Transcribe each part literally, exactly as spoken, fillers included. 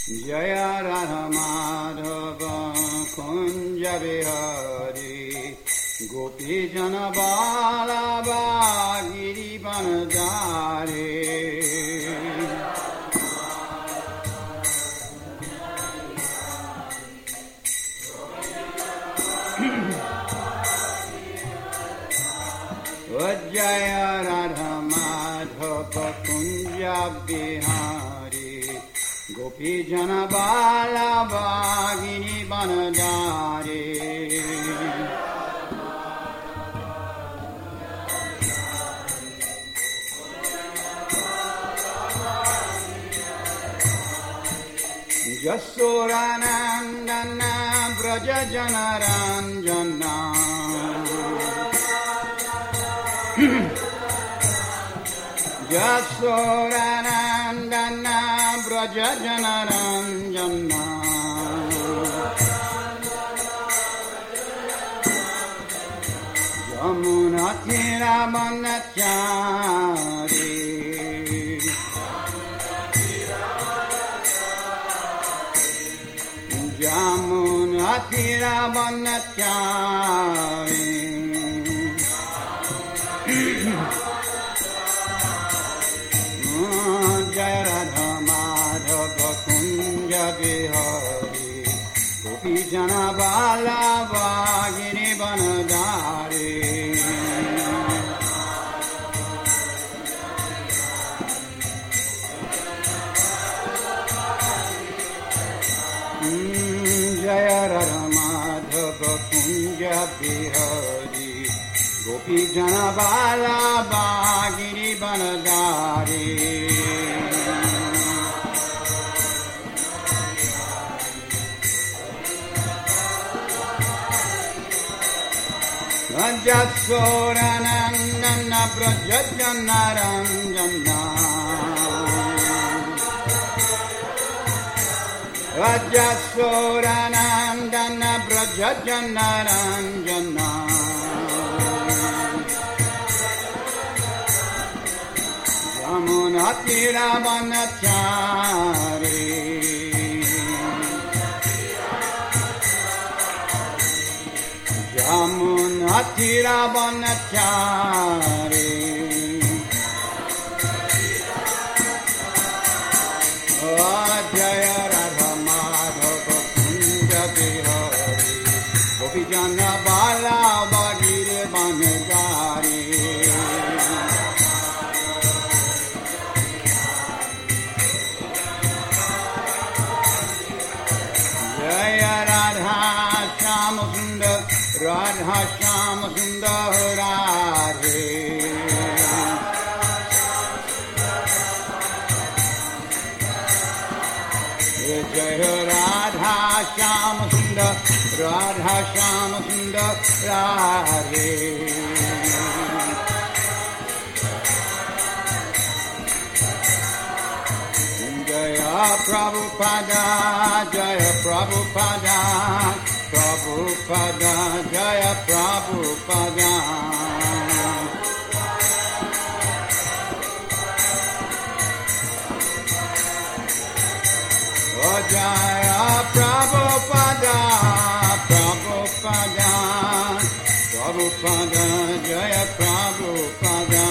Jaya Radha Madhava Kunja Bihari Gopi Jana Vallabha Giri Vanadhari Jaya Radha Madhava Kunja Bihari Gopi Jana Vallabha Giri Vanadhari Jasoranandana Braja Janaranjana Jasoranandana Braja Janaranjana Yamuna Tiramanachari Yamuna Tiramanachari Jaya Radha Madhava Kunja Bihari Gopi Jana Vallabha Giri Vanadhari Jaya Radha Madhava Kunja Bihari Gopi Jana Vallabha Giri Vanadhari Jasoranandana Braja Janaranjana Jasoranandana Braja Janaranjana Yamuna Tiramanachari Yamuna Tiramanachari Jaya Radha Madhava Kunja Bihari Gopi Jana Vallabha Giri Vanadhari Jaya Radha Shama Sundar Radha Shama Sundar Radhe Jaya Radha Shama Sundar Radha Shama Sundar Radhe Jaya Prabhupada Jaya Prabhupada Prabhupada Jaya Prabhupada Oh Jaya Prabhupada Prabhupada Prabhupada Jaya Prabhupada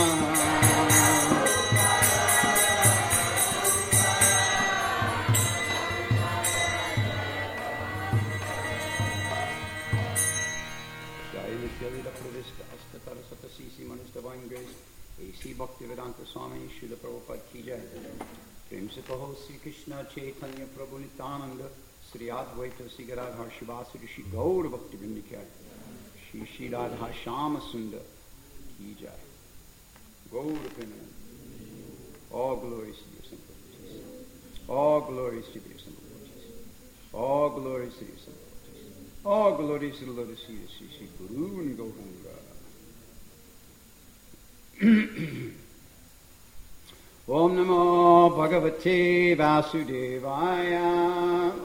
Bhaktivedanta Swami Srila Prabhupada Ki Jai. Prem se kaho Sri Krishna Chaitanya Prabhu Nityananda Sri Advaita Sri Gadadhar Shivasari Sri Gaur Bhakti Vrinda Ki Jai. Sri Sri Radha Shama Sundar Ki Jai. Gaur Premanand. All glories to your simple Jesus. All glories to your simple Jesus. All glories to your simple Jesus. All glories to the Lord Sri Sri Sri Guru and Gauranga. Om Namo Bhagavate Vasudevaya.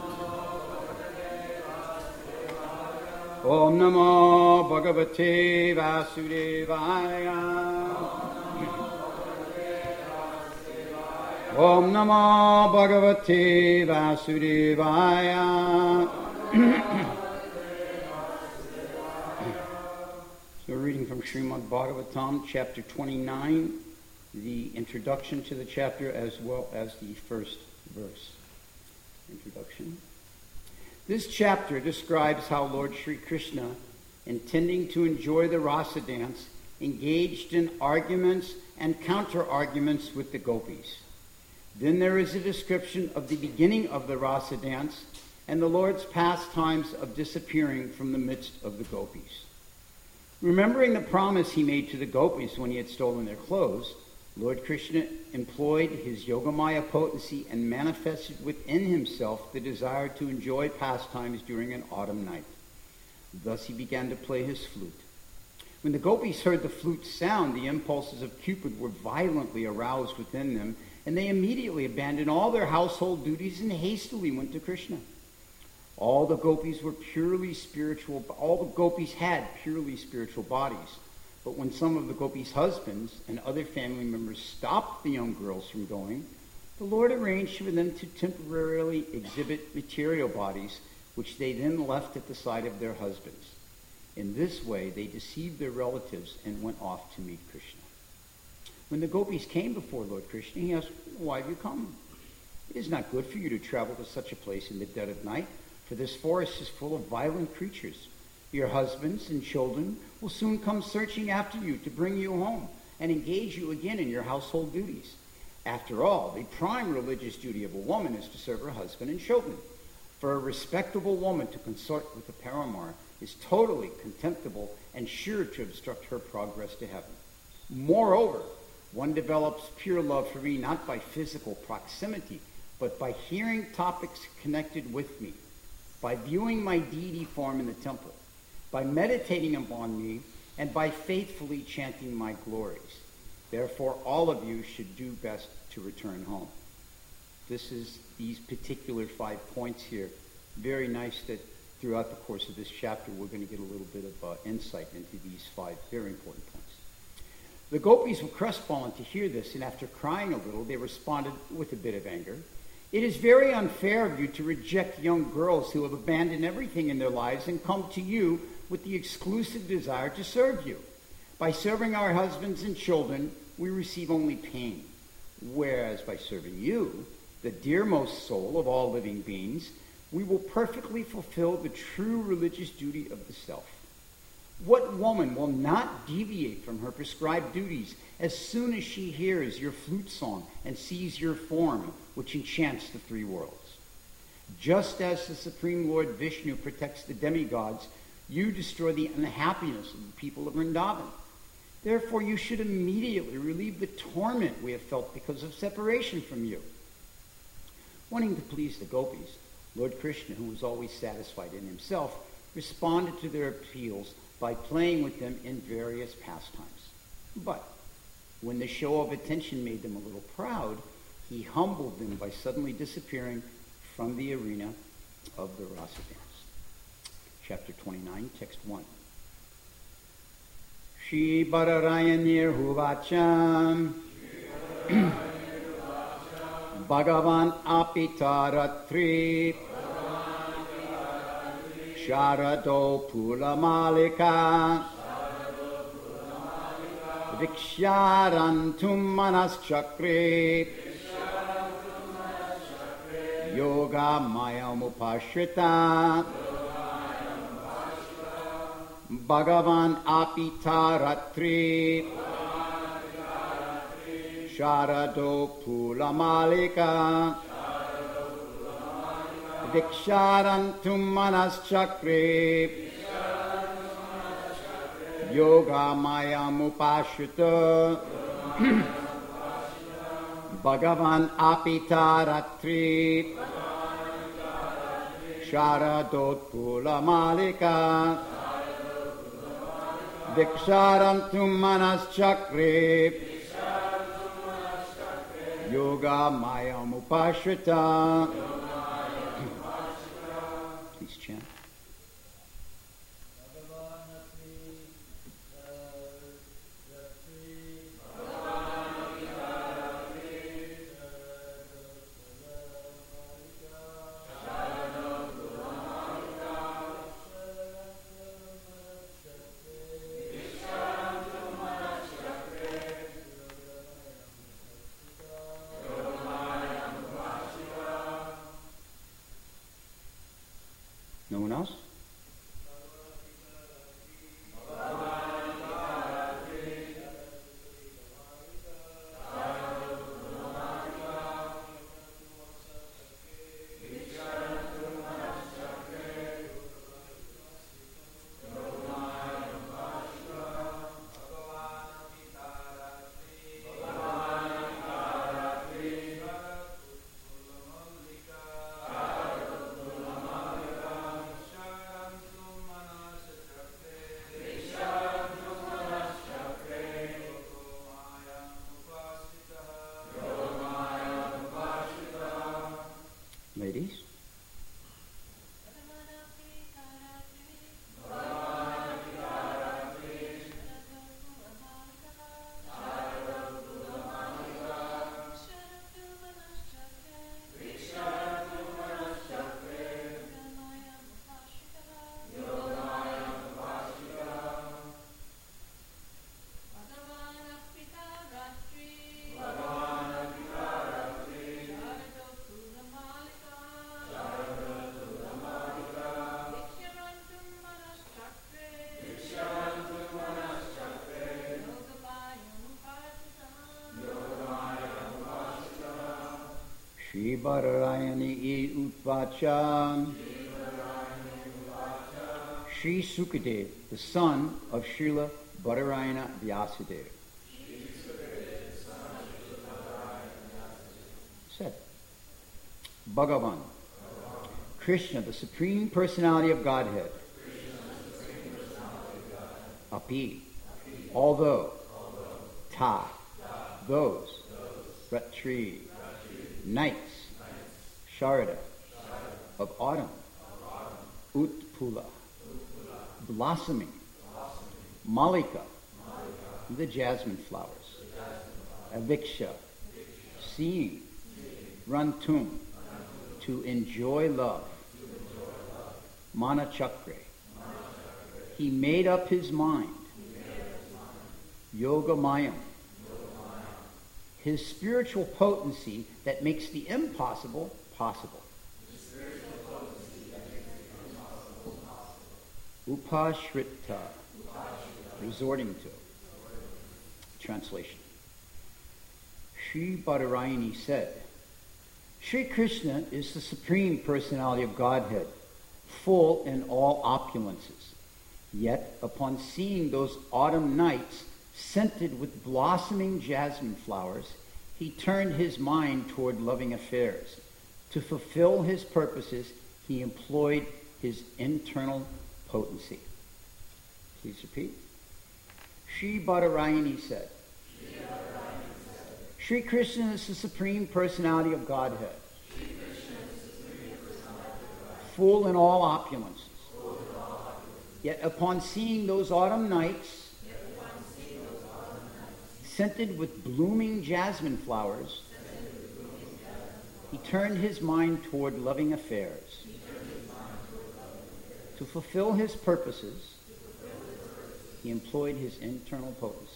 Om Namo Bhagavate Vasudevaya. Om Namo Bhagavate Vasudevaya. So we're reading from Srimad Bhagavatam, chapter twenty-nine, the introduction to the chapter as well as the first verse. Introduction. This chapter describes how Lord Sri Krishna, intending to enjoy the rasa dance, engaged in arguments and counter-arguments with the gopis. Then there is a description of the beginning of the rasa dance and the Lord's pastimes of disappearing from the midst of the gopis. Remembering the promise he made to the gopis when he had stolen their clothes, Lord Krishna employed his Yogamaya potency and manifested within himself the desire to enjoy pastimes during an autumn night. Thus he began to play his flute. When the gopis heard the flute's sound, the impulses of Cupid were violently aroused within them, and they immediately abandoned all their household duties and hastily went to Krishna. All the gopis were purely spiritual, all the gopis had purely spiritual bodies. But when some of the gopis' husbands and other family members stopped the young girls from going, the Lord arranged for them to temporarily exhibit material bodies, which they then left at the side of their husbands. In this way, they deceived their relatives and went off to meet Krishna. When the gopis came before Lord Krishna, he asked, "Why have you come? It is not good for you to travel to such a place in the dead of night, for this forest is full of violent creatures. Your husbands and children will soon come searching after you to bring you home and engage you again in your household duties. After all, the prime religious duty of a woman is to serve her husband and children. For a respectable woman to consort with a paramour is totally contemptible and sure to obstruct her progress to heaven. Moreover, one develops pure love for me not by physical proximity, but by hearing topics connected with me, by viewing my deity form in the temple, by meditating upon me, and by faithfully chanting my glories. Therefore, all of you should do best to return home." This is these particular five points here. Very nice that throughout the course of this chapter, we're going to get a little bit of uh, insight into these five very important points. The gopis were crestfallen to hear this, and after crying a little, they responded with a bit of anger. "It is very unfair of you to reject young girls who have abandoned everything in their lives and come to you with the exclusive desire to serve you. By serving our husbands and children, we receive only pain. Whereas by serving you, the dearmost soul of all living beings, we will perfectly fulfill the true religious duty of the self. What woman will not deviate from her prescribed duties as soon as she hears your flute song and sees your form, which enchants the three worlds? Just as the Supreme Lord Vishnu protects the demigods, you destroy the unhappiness of the people of Vrindavan. Therefore, you should immediately relieve the torment we have felt because of separation from you." Wanting to please the gopis, Lord Krishna, who was always satisfied in himself, responded to their appeals by playing with them in various pastimes. But when the show of attention made them a little proud, he humbled them by suddenly disappearing from the arena of the rasa dance. Chapter twenty-nine, text one. Shri Bhararayanir Huvacham Bhagavan Apitaratri Sharado Pulamalika Viksharantum Manaschakri Yoga Mayamupashrita Bhagavan Apitaratri Sharado Pulamalika Viksharantum Manaschakri Yoga Mayamupashrita Bhagavan Apitaratri Sharadot Pulamalika Viksharantum Manaschakri Yoga Mayamupashrita. Please chant. Ladies? Shri Badarayani e Utvacha. Shri Sukadev, the son of Srila Badarayana Vyasadeva. Said, Bhagavan, Krishna, the Supreme Personality of Godhead. Api, although, ta, those, ratri, nights, Sharada, of autumn, Utpula, blossoming, Malika, the jasmine flowers, Aviksha, seeing, Rantum, to enjoy love, Manachakre, he made up his mind, Yogamayam, his spiritual potency that makes the impossible possible. Upashrita, resorting to. Translation. Sri Badarayani said, Sri Krishna is the Supreme Personality of Godhead, full in all opulences. Yet, upon seeing those autumn nights scented with blossoming jasmine flowers, he turned his mind toward loving affairs. To fulfill his purposes, he employed his internal potency. Please repeat. Sri Badarayani said, Sri Krishna is the Supreme Personality of Godhead, full in all opulences. Yet upon seeing those autumn nights, scented with blooming jasmine flowers, he turned his mind toward loving affairs. To fulfill his purposes, he employed his internal potency.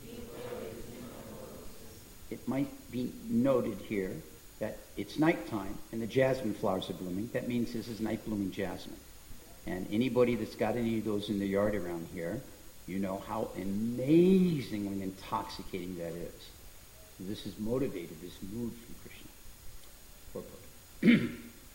It might be noted here that it's nighttime and the jasmine flowers are blooming. That means this is night blooming jasmine. And anybody that's got any of those in the yard around here, you know how amazingly intoxicating that is. This has motivated this mood from Krishna.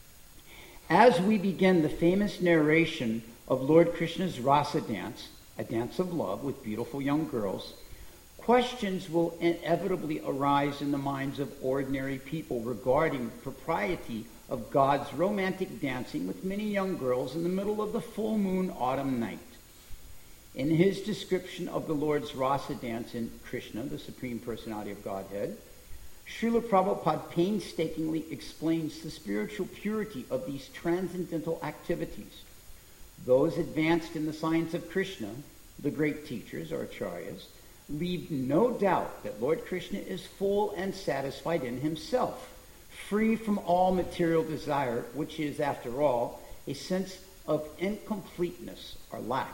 As we begin the famous narration of Lord Krishna's Rasa dance, a dance of love with beautiful young girls, questions will inevitably arise in the minds of ordinary people regarding propriety of God's romantic dancing with many young girls in the middle of the full moon autumn night. In his description of the Lord's Rasa dance in Krishna, the Supreme Personality of Godhead, Srila Prabhupada painstakingly explains the spiritual purity of these transcendental activities. Those advanced in the science of Krishna, the great teachers or acharyas, leave no doubt that Lord Krishna is full and satisfied in himself, free from all material desire, which is, after all, a sense of incompleteness or lack.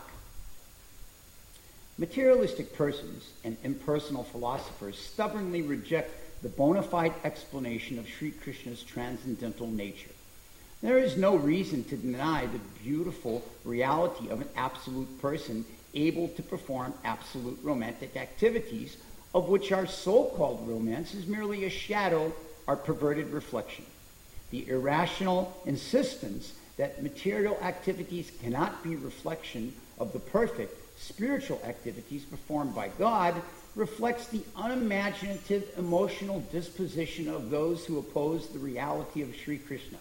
Materialistic persons and impersonal philosophers stubbornly reject the bona fide explanation of Sri Krishna's transcendental nature. There is no reason to deny the beautiful reality of an absolute person able to perform absolute romantic activities, of which our so-called romance is merely a shadow or perverted reflection. The irrational insistence that material activities cannot be reflection of the perfect spiritual activities performed by God reflects the unimaginative emotional disposition of those who oppose the reality of Sri Krishna.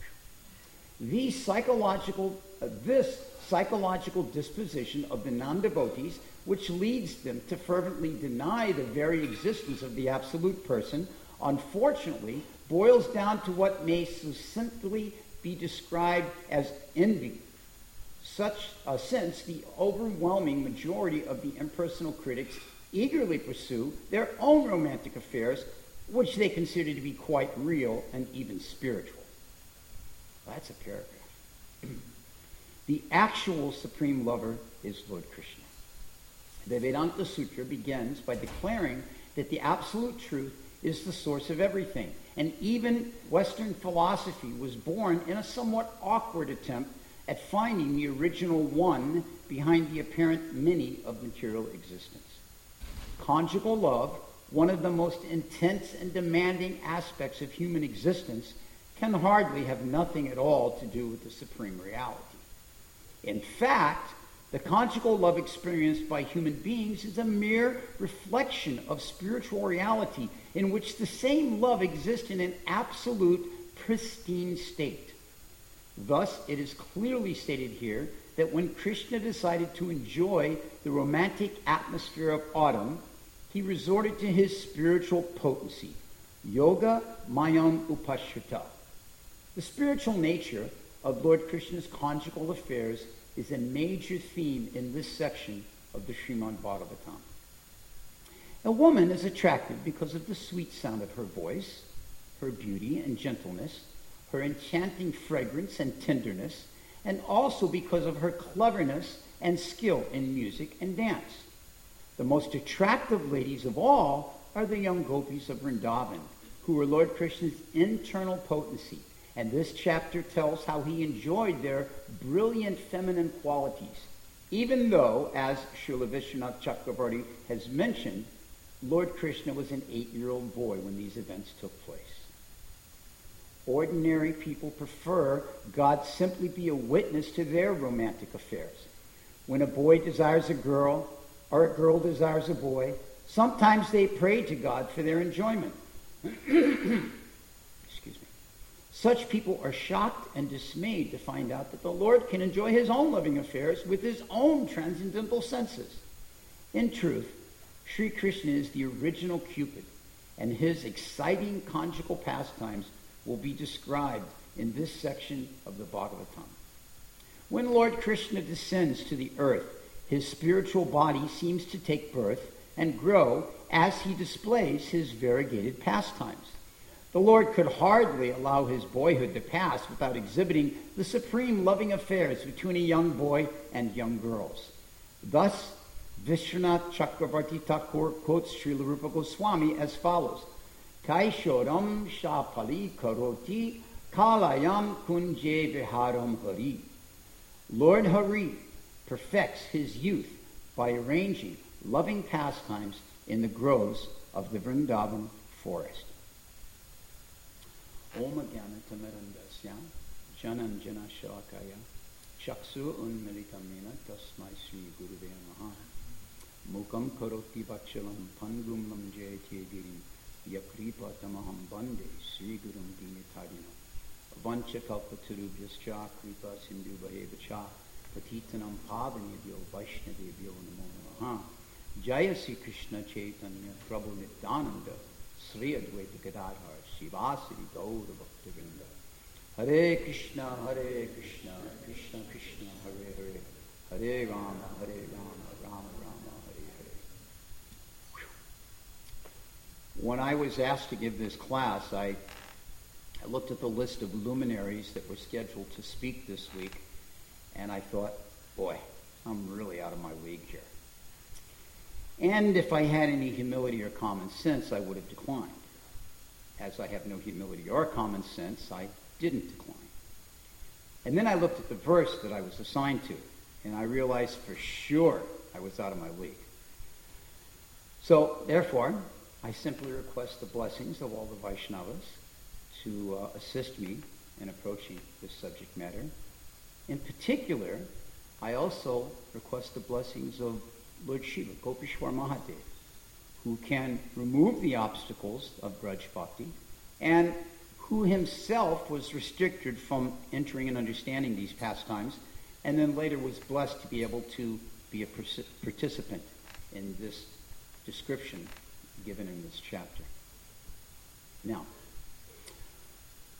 These psychological, uh, this psychological disposition of the non-devotees, which leads them to fervently deny the very existence of the absolute person, unfortunately boils down to what may succinctly be described as envy. Such, uh, since the overwhelming majority of the impersonal critics eagerly pursue their own romantic affairs, which they consider to be quite real and even spiritual. That's a paragraph. The actual supreme lover is Lord Krishna. The Vedanta Sutra begins by declaring that the absolute truth is the source of everything. And even Western philosophy was born in a somewhat awkward attempt at finding the original one behind the apparent many of material existence. Conjugal love, one of the most intense and demanding aspects of human existence, can hardly have nothing at all to do with the supreme reality. In fact, the conjugal love experienced by human beings is a mere reflection of spiritual reality in which the same love exists in an absolute, pristine state. Thus, it is clearly stated here that when Krishna decided to enjoy the romantic atmosphere of autumn, he resorted to his spiritual potency, yoga mayam upashrita. The spiritual nature of Lord Krishna's conjugal affairs is a major theme in this section of the Srimad Bhagavatam. A woman is attractive because of the sweet sound of her voice, her beauty and gentleness, her enchanting fragrance and tenderness, and also because of her cleverness and skill in music and dance. The most attractive ladies of all are the young gopis of Vrindavan, who are Lord Krishna's internal potency. And this chapter tells how he enjoyed their brilliant feminine qualities, even though, as Srila Vishwanath Chakravarti has mentioned, Lord Krishna was an eight-year-old boy when these events took place. Ordinary people prefer God simply be a witness to their romantic affairs. When a boy desires a girl, or a girl desires a boy, sometimes they pray to God for their enjoyment. Excuse me. Such people are shocked and dismayed to find out that the Lord can enjoy his own loving affairs with his own transcendental senses. In truth, Sri Krishna is the original Cupid, and his exciting conjugal pastimes will be described in this section of the Bhagavatam. When Lord Krishna descends to the earth, his spiritual body seems to take birth and grow as he displays his variegated pastimes. The Lord could hardly allow his boyhood to pass without exhibiting the supreme loving affairs between a young boy and young girls. Thus, Vishwanath Chakravarti Thakur quotes Srila Rupa Goswami as follows: Kaishoram shapali karoti kalayam kunje viharam hari. Lord Hari perfects his youth by arranging loving pastimes in the groves of the Vrindavan forest. Om Jnana Tamarandasya Jananjana Shalakaya Chaksu Unmilitamena Tasmai Sri Guruve Namaha Mukam Karoti Vachalam Pangumlam Jayate Girim Yakripa Tamaham Bande Sri Gurum Dinitadina Vancha Kalpaturubhyascha Kripa Sindhu Bhayevacha Patitanam Pavanebhyo Vaishnavebhyo Namo Namaha Jaya Sri Krishna Chaitanya Prabhu Nityananda Sri Advaita Gadadhar Shivasiri Gaura Bhaktivinoda Hare Krishna Hare Krishna Krishna Krishna Hare Hare Hare Rama Hare Rama Rama Rama Hare Hare. When I was asked to give this class, I, I looked at the list of luminaries that were scheduled to speak this week, and I thought, boy, I'm really out of my league here. And if I had any humility or common sense, I would have declined. As I have no humility or common sense, I didn't decline. And then I looked at the verse that I was assigned to, and I realized for sure I was out of my league. So, therefore, I simply request the blessings of all the Vaishnavas to uh, assist me in approaching this subject matter. In particular, I also request the blessings of Lord Shiva, Gopishwar Mahadev, who can remove the obstacles of Braj Bhakti, and who himself was restricted from entering and understanding these pastimes, and then later was blessed to be able to be a participant in this description given in this chapter. Now,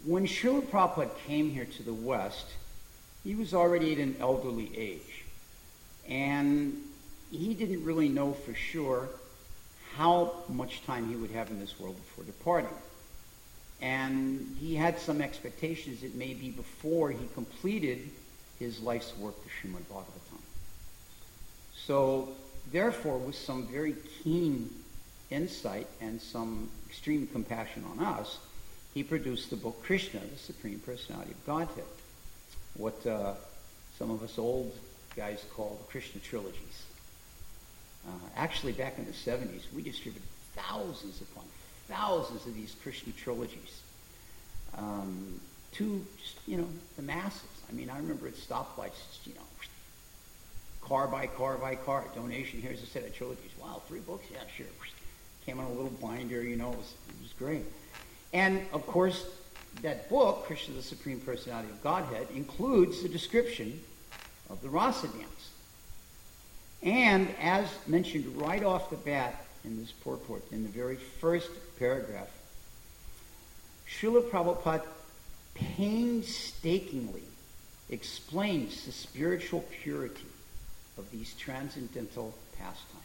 when Srila Prabhupada came here to the West, he was already at an elderly age. And he didn't really know for sure how much time he would have in this world before departing. And he had some expectations it may be before he completed his life's work, the Srimad Bhagavatam. So, therefore, with some very keen insight and some extreme compassion on us, he produced the book Krishna, the Supreme Personality of Godhead, what uh, some of us old guys call the Krishna trilogies. Uh, actually, back in the seventies, we distributed thousands upon thousands of these Krishna trilogies um, to just, you know, the masses. I mean, I remember at stoplights, just, you know, car by car by car, donation, here's a set of trilogies. Wow, three books? Yeah, sure. Came on a little binder, you know, it was, it was great. And, of course, that book, Krishna, the Supreme Personality of Godhead, includes the description of the Rasa dance. And, as mentioned right off the bat in this purport, in the very first paragraph, Srila Prabhupada painstakingly explains the spiritual purity of these transcendental pastimes.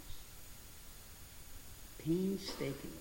Painstakingly.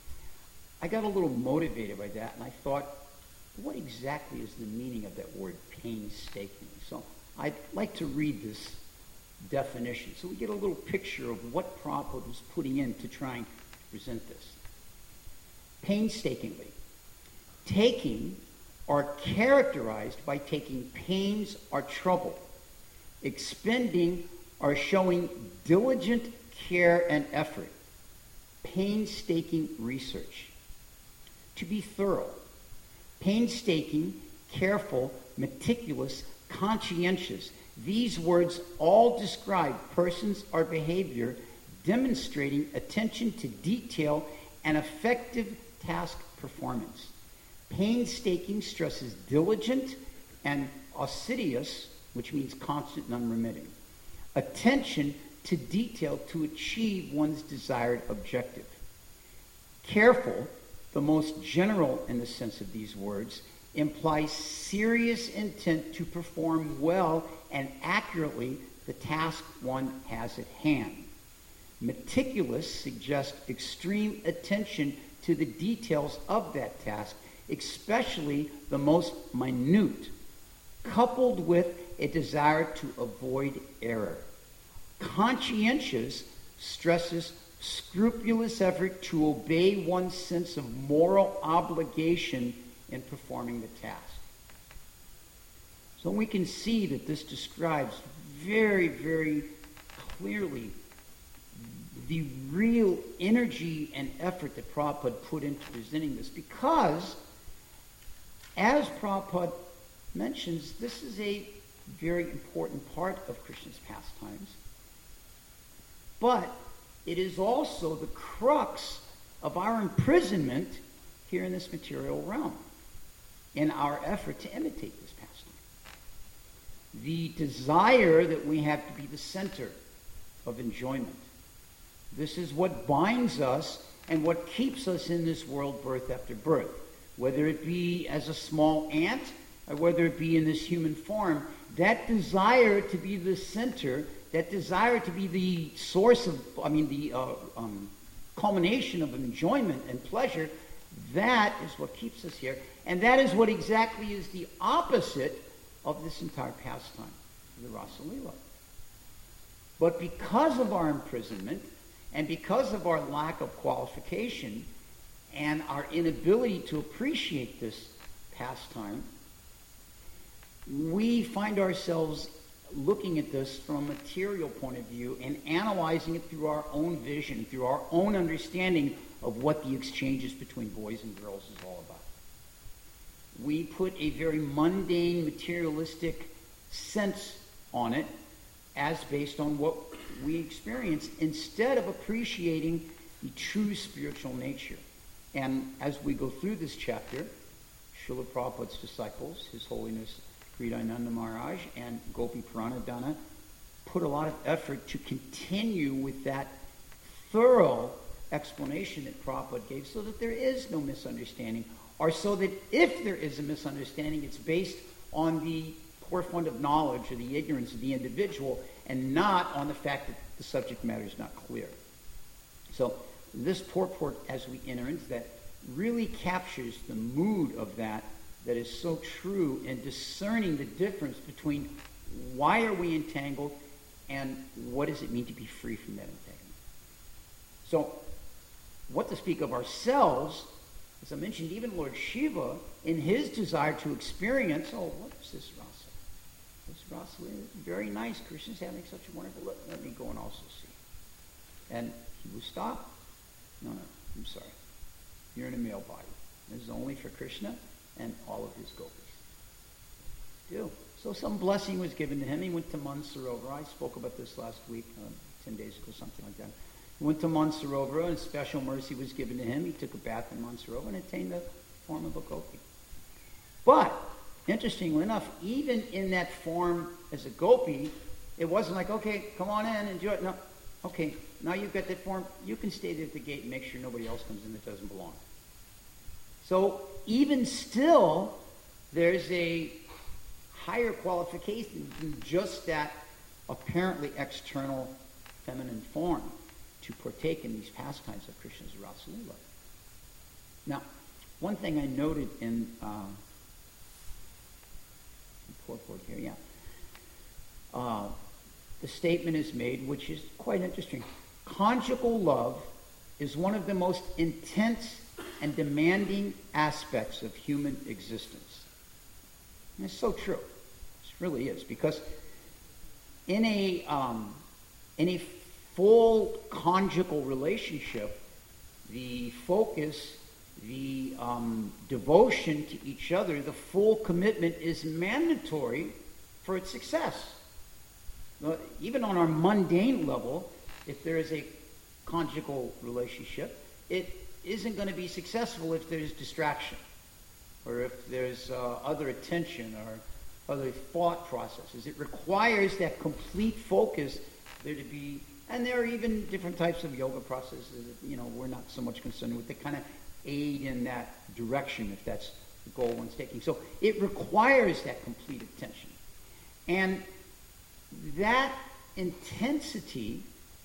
I got a little motivated by that, and I thought, what exactly is the meaning of that word painstakingly? So I'd like to read this definition so we get a little picture of what Prabhupada was putting in to trying to present this. Painstakingly. Taking are characterized by taking pains or trouble, expending or showing diligent care and effort, painstaking research. To be thorough, painstaking, careful, meticulous, conscientious. These words all describe persons or behavior demonstrating attention to detail and effective task performance. Painstaking stresses diligent and assiduous, which means constant and unremitting, attention to detail to achieve one's desired objective. Careful, the most general in the sense of these words, implies serious intent to perform well and accurately the task one has at hand. Meticulous suggests extreme attention to the details of that task, especially the most minute, coupled with a desire to avoid error. Conscientious stresses scrupulous effort to obey one's sense of moral obligation in performing the task. So we can see that this describes very, very clearly the real energy and effort that Prabhupada put into presenting this, because, as Prabhupada mentions, this is a very important part of Krishna's pastimes, but it is also the crux of our imprisonment here in this material realm, in our effort to imitate this pastime. The desire that we have to be the center of enjoyment. This is what binds us and what keeps us in this world birth after birth, whether it be as a small ant or whether it be in this human form. That desire to be the center, that desire to be the source of, I mean, the uh, um, culmination of enjoyment and pleasure, that is what keeps us here. And that is what exactly is the opposite of this entire pastime, the Rasa Leela. But because of our imprisonment, and because of our lack of qualification, and our inability to appreciate this pastime, we find ourselves looking at this from a material point of view and analyzing it through our own vision, through our own understanding of what the exchanges between boys and girls is all about. We put a very mundane, materialistic sense on it as based on what we experience, instead of appreciating the true spiritual nature. And as we go through this chapter, Srila Prabhupada's disciples, His Holiness Hridayananda Maharaj and Gopi Pranadhana, put a lot of effort to continue with that thorough explanation that Prabhupada gave, so that there is no misunderstanding are so that if there is a misunderstanding, it's based on the poor fund of knowledge or the ignorance of the individual and not on the fact that the subject matter is not clear. So this purport, as we enter into that, really captures the mood of that that is so true in discerning the difference between why are we entangled and what does it mean to be free from that entanglement. So what to speak of ourselves, as I mentioned, even Lord Shiva, in his desire to experience, oh, what is this rasa? This rasa is very nice. Krishna's having such a wonderful look. Let me go and also see. And he will stop. No, no, I'm sorry. You're in a male body. This is only for Krishna and all of his gopis. Do. So some blessing was given to him. He went to Mansarovar. I spoke about this last week, uh, ten days ago, something like that. He went to Mansarovar, and special mercy was given to him. He took a bath in Mansarovar and attained the form of a gopi. But, interestingly enough, even in that form as a gopi, it wasn't like, okay, come on in, enjoy it. No, okay, now you've got that form. You can stay there at the gate and make sure nobody else comes in that doesn't belong. So even still, there's a higher qualification than just that apparently external feminine form to partake in these pastimes of Krishna's Rasa Leela. Now, one thing I noted in uh, purport here, yeah, uh, the statement is made, which is quite interesting. Conjugal love is one of the most intense and demanding aspects of human existence. And it's so true. It really is, because in a um, in a full conjugal relationship, the focus, the um, devotion to each other, the full commitment is mandatory for its success. Now, even on our mundane level, if there is a conjugal relationship, it isn't going to be successful if there's distraction, or if there's uh, other attention or other thought processes. It requires that complete focus there to be, and there are even different types of yoga processes that, you know, we're not so much concerned with, that kind of aid in that direction if that's the goal one's taking. So it requires that complete attention. And that intensity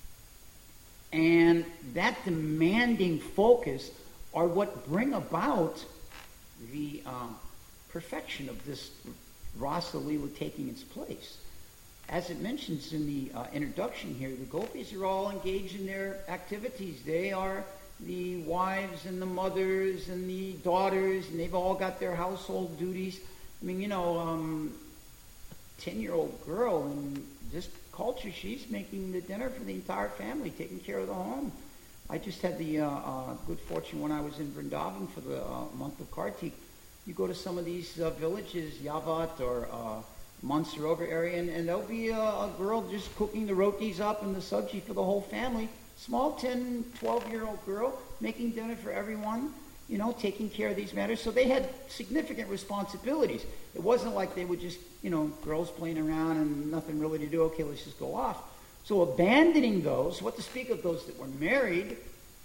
and that demanding focus are what bring about the um, perfection of this Rasa Leela taking its place. As it mentions in the uh, introduction here, the gopis are all engaged in their activities. They are the wives and the mothers and the daughters, and they've all got their household duties. I mean, you know, um, a ten-year-old girl in this culture, she's making the dinner for the entire family, taking care of the home. I just had the uh, uh, good fortune when I was in Vrindavan for the uh, month of Kartik. You go to some of these uh, villages, Yavat or uh, Mansarovar area, and, and there'll be a, a girl just cooking the rotis up and the sabji for the whole family. Small ten, twelve-year-old girl making dinner for everyone, you know, taking care of these matters. So they had significant responsibilities. It wasn't like they would just, you know, girls playing around and nothing really to do. Okay, let's just go off. So abandoning those, what to speak of those that were married,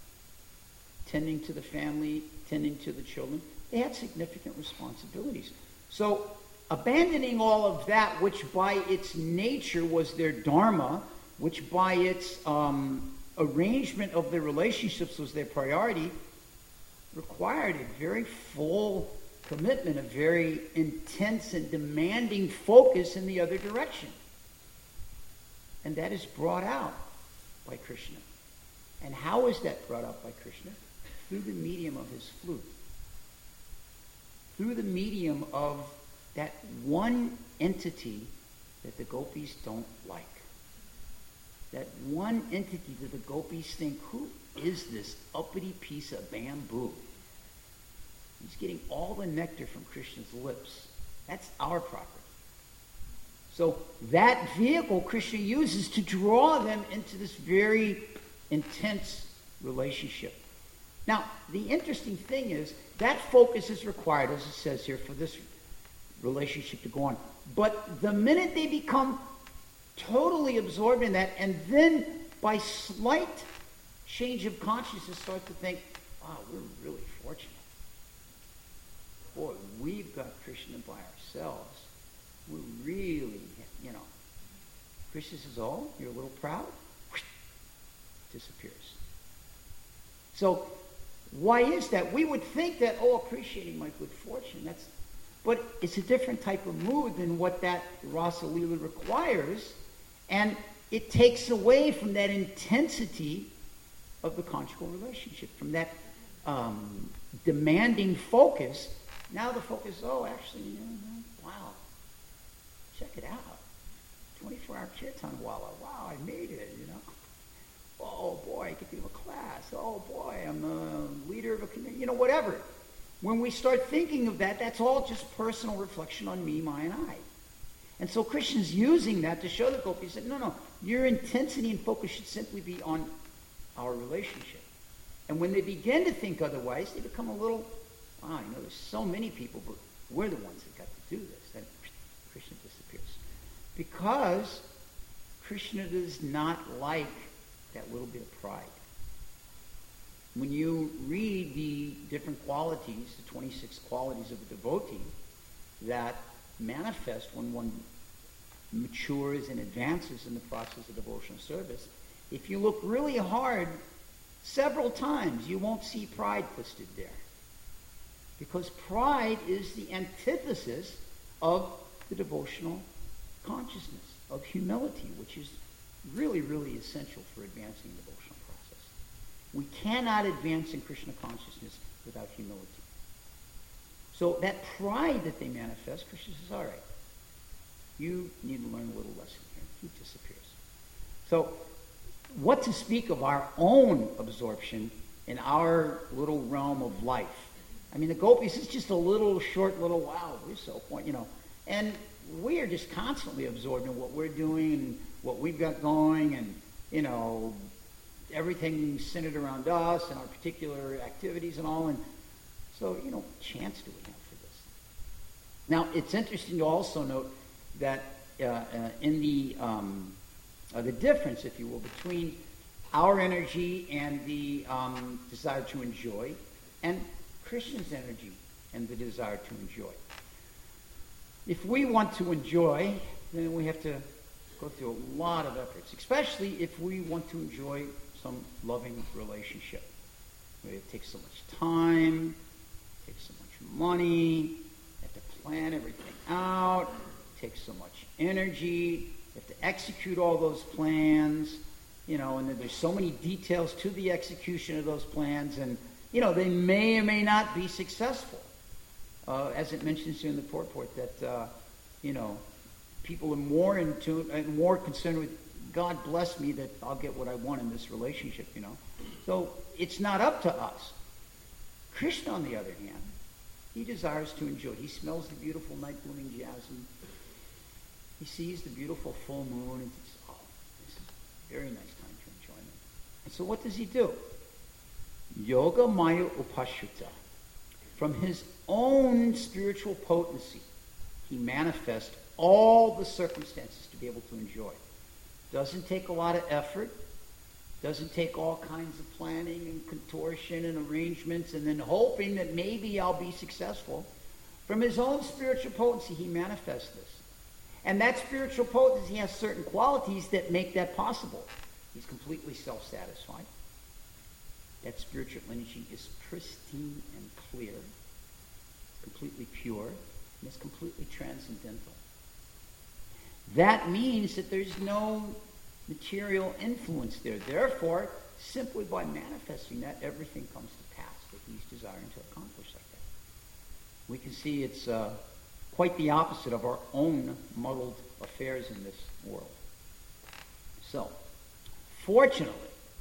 tending to the family, tending to the children, they had significant responsibilities. So abandoning all of that, which by its nature was their dharma, which by its um, arrangement of their relationships was their priority, required a very full commitment, a very intense and demanding focus in the other direction. And that is brought out by Krishna. And how is that brought out by Krishna? Through the medium of his flute. Through the medium of that one entity that the gopis don't like. That one entity that the gopis think, who is this uppity piece of bamboo? He's getting all the nectar from Krishna's lips. That's our property. So that vehicle Krishna uses to draw them into this very intense relationship. Now, the interesting thing is that focus is required, as it says here, for this relationship to go on. But the minute they become totally absorbed in that, and then by slight change of consciousness start to think, wow, we're really fortunate. boy, we've got Krishna by ourselves. We really, you know. Krishna says, oh, you're a little proud? Disappears. So, why is that? We would think that, oh, appreciating my good fortune, that's, but it's a different type of mood than what that Rasa Lila requires, and it takes away from that intensity of the conjugal relationship, from that um, demanding focus. Now the focus, oh, actually, you know, wow, check it out. twenty-four hour kirtan wala. Wow, I made it, you know. Oh, boy, I could give a class. Oh, boy, I'm the leader of a community. You know, whatever. When we start thinking of that, that's all just personal reflection on me, my, and I. And so Krishna's using that to show the gopis that, no, no, your intensity and focus should simply be on our relationship. And when they begin to think otherwise, they become a little, wow, you know, there's so many people, but we're the ones that got to do this. Then Krishna disappears. Because Krishna does not like that little bit of pride. When you read the different qualities, the twenty-six qualities of a devotee that manifest when one matures and advances in the process of devotional service, if you look really hard, several times you won't see pride listed there. Because pride is the antithesis of the devotional consciousness, of humility, which is really, really essential for advancing the devotional process. We cannot advance in Krishna consciousness without humility. So that pride that they manifest, Krishna says, all right, you need to learn a little lesson here. He disappears. So what to speak of our own absorption in our little realm of life? I mean, the gopis is just a little short little, wow, we're so point, you know. And we are just constantly absorbed in what we're doing and what we've got going and, you know, everything centered around us and our particular activities and all. And so, you know, what chance do we have for this? Now, it's interesting to also note that uh, uh, in the um, uh, the difference, if you will, between our energy and the um, desire to enjoy and Krishna's energy and the desire to enjoy. If we want to enjoy, then we have to go through a lot of efforts, especially if we want to enjoy some loving relationship. It takes so much time, it takes so much money, you have to plan everything out, it takes so much energy, you have to execute all those plans, you know, and then there's so many details to the execution of those plans, and, you know, they may or may not be successful. Uh, as it mentions here in the purport that, uh, you know, people are more in tune and more concerned with, God bless me that I'll get what I want in this relationship, you know. So it's not up to us. Krishna, on the other hand, he desires to enjoy. He smells the beautiful night blooming jasmine. He sees the beautiful full moon and thinks, oh, this is a very nice time for enjoyment. And so what does he do? Yoga Maya Upashuta. From his own spiritual potency, he manifests all the circumstances to be able to enjoy. Doesn't take a lot of effort. Doesn't take all kinds of planning and contortion and arrangements and then hoping that maybe I'll be successful. From his own spiritual potency, he manifests this. And that spiritual potency has certain qualities that make that possible. He's completely self-satisfied. That spiritual energy is pristine and clear, completely pure, and it's completely transcendental. That means that there's no material influence there. Therefore, simply by manifesting that, everything comes to pass that he's desiring to accomplish like that. We can see it's uh, quite the opposite of our own muddled affairs in this world. So, fortunately,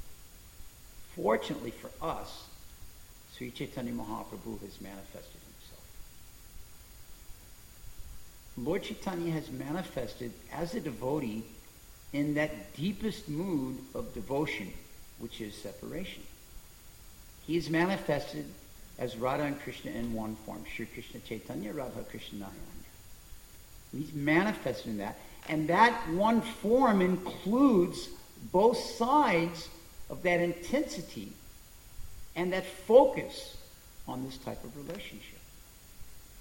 fortunately for us, Sri Chaitanya Mahaprabhu has manifested himself. Lord Chaitanya has manifested as a devotee in that deepest mood of devotion, which is separation. He is manifested as Radha and Krishna in one form, Sri Krishna Chaitanya, Radha Krishna Nayana. He's manifested in that. And that one form includes both sides of that intensity and that focus on this type of relationship.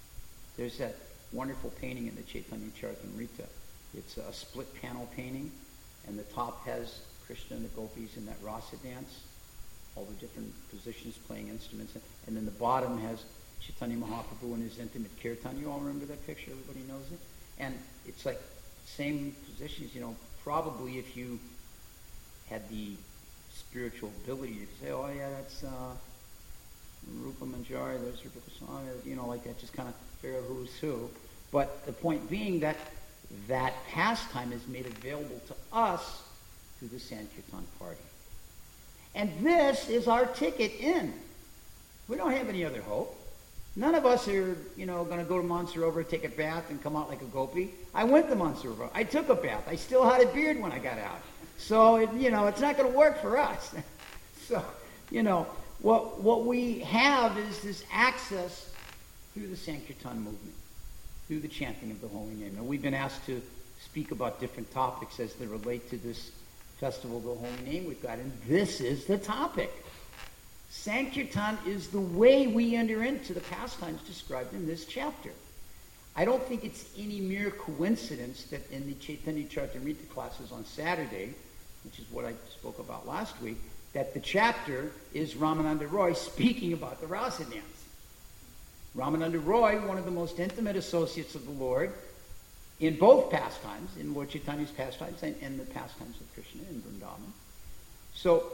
There's that wonderful painting in the Chaitanya Charitamrita. It's a split panel painting, and the top has Krishna and the gopis in that rasa dance, all the different positions playing instruments, and then the bottom has Chaitanya Mahaprabhu and his intimate kirtan. You all remember that picture? Everybody knows it? And it's like same positions, you know, probably if you had the spiritual ability to say, oh yeah, that's uh, Rupa Manjari, there's Rupa Goswami, you know, like that, just kind of figure out who's who. But the point being that that pastime is made available to us through the Sankirtan party. And this is our ticket in. We don't have any other hope. None of us are, you know, going to go to Mansarovar, take a bath, and come out like a gopi. I went to Mansarovar. I took a bath. I still had a beard when I got out. So, it, you know, it's not going to work for us. So, you know, what what we have is this access through the Sankirtan movement, through the chanting of the holy name. And we've been asked to speak about different topics as they relate to this festival of the holy name we've got. And this is the topic. Sankirtan is the way we enter into the pastimes described in this chapter. I don't think it's any mere coincidence that in the Chaitanya Charitamrita classes on Saturday, which is what I spoke about last week, that the chapter is Ramananda Roy speaking about the Rasa dance. Ramananda Roy, one of the most intimate associates of the Lord, in both pastimes, in Lord Chaitanya's pastimes and in the pastimes of Krishna in Vrindavan. So,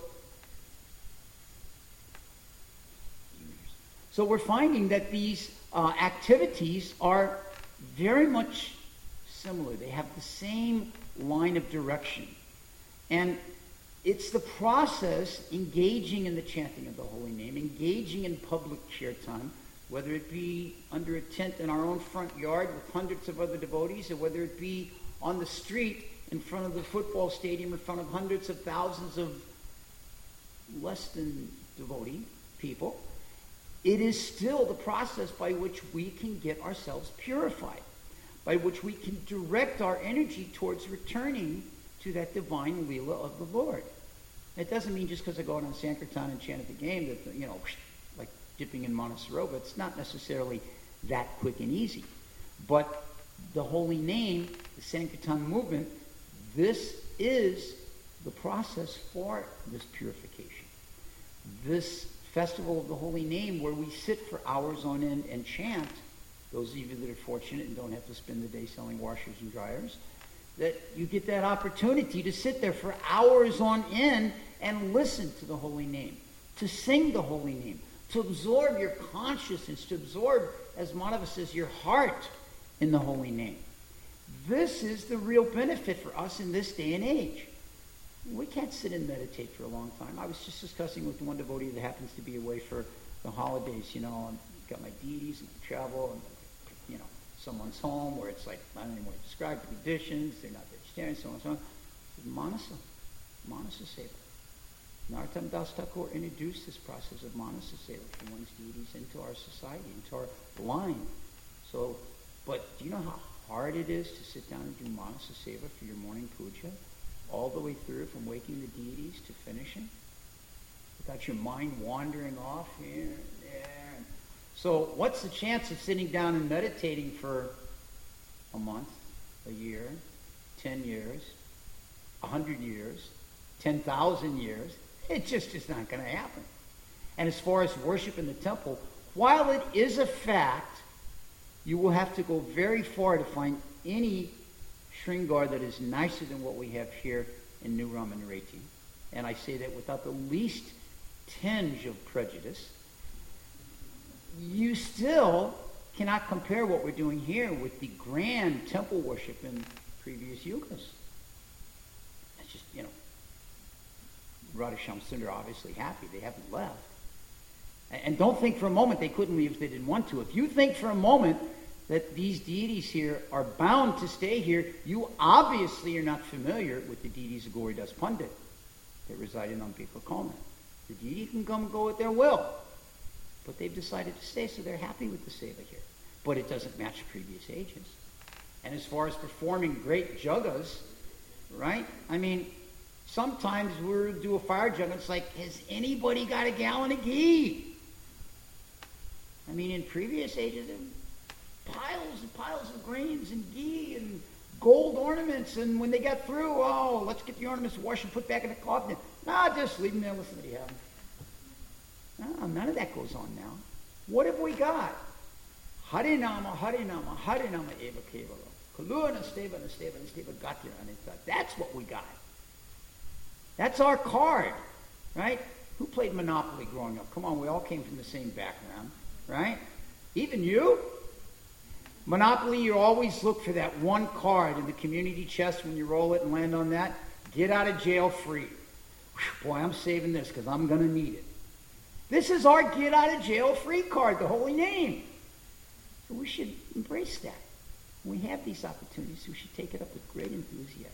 so we're finding that these uh, activities are very much similar. They have the same line of direction. And it's the process engaging in the chanting of the holy name, engaging in public kirtan, whether it be under a tent in our own front yard with hundreds of other devotees, or whether it be on the street in front of the football stadium in front of hundreds of thousands of less than devotee people. It is still the process by which we can get ourselves purified, by which we can direct our energy towards returning to that divine Leela of the Lord. It doesn't mean just because I go out on Sankirtan and chant at the game that, you know, like dipping in Manasarova, it's not necessarily that quick and easy. But the holy name, the Sankirtan movement, this is the process for this purification. This festival of the holy name where we sit for hours on end and chant, those of you that are fortunate and don't have to spend the day selling washers and dryers, that you get that opportunity to sit there for hours on end and listen to the holy name, to sing the holy name, to absorb your consciousness, to absorb, as Madhava says, your heart in the holy name. This is the real benefit for us in this day and age. We can't sit and meditate for a long time. I was just discussing with one devotee that happens to be away for the holidays, you know, I've got my deities and I travel, and, you know, someone's home where it's like, I don't even want to describe the conditions, they're not vegetarian, so on and so on. Manasa, Manasa Seva. Narottam Das Thakur introduced this process of Manasa Seva for one's deities into our society, into our line. So, but do you know how hard it is to sit down and do Manasa Seva for your morning puja? All the way through, from waking the deities to finishing, without your mind wandering off here and there. So what's the chance of sitting down and meditating for a month, a year, ten years, a hundred years, ten thousand years? It just is not going to happen. And as far as worship in the temple, while it is a fact, you will have to go very far to find any Shringar that is nicer than what we have here in New Ramanareti. And I say that without the least tinge of prejudice. You still cannot compare what we're doing here with the grand temple worship in previous yugas. That's just, you know, Radhasham Sundar obviously happy. They haven't left. And don't think for a moment they couldn't leave if they didn't want to. If you think for a moment that these deities here are bound to stay here, you obviously are not familiar with the deities of Gauridas Pandit that reside in Ambika Kona. The deity can come and go at their will, but they've decided to stay, so they're happy with the seva here. But it doesn't match previous ages. And as far as performing great jagas, right? I mean, sometimes we'll do a fire jug and it's like, has anybody got a gallon of ghee? I mean, in previous ages, piles and piles of grains and ghee and gold ornaments, and when they got through, oh, let's get the ornaments washed and put back in the coffin. No, just leave them there, let somebody have them. No, none of that goes on now. What have we got? Harinama, Harinama, Harinama Eva Kevala. Kaluna Steva and Steva and Steva Gatya Anita. That's what we got. That's our card, right? Who played Monopoly growing up? Come on, we all came from the same background, right? Even you? Monopoly, you always look for that one card in the community chest when you roll it and land on that. Get out of jail free. Whew, boy, I'm saving this because I'm going to need it. This is our get out of jail free card, the holy name. So we should embrace that. When we have these opportunities, we should take it up with great enthusiasm.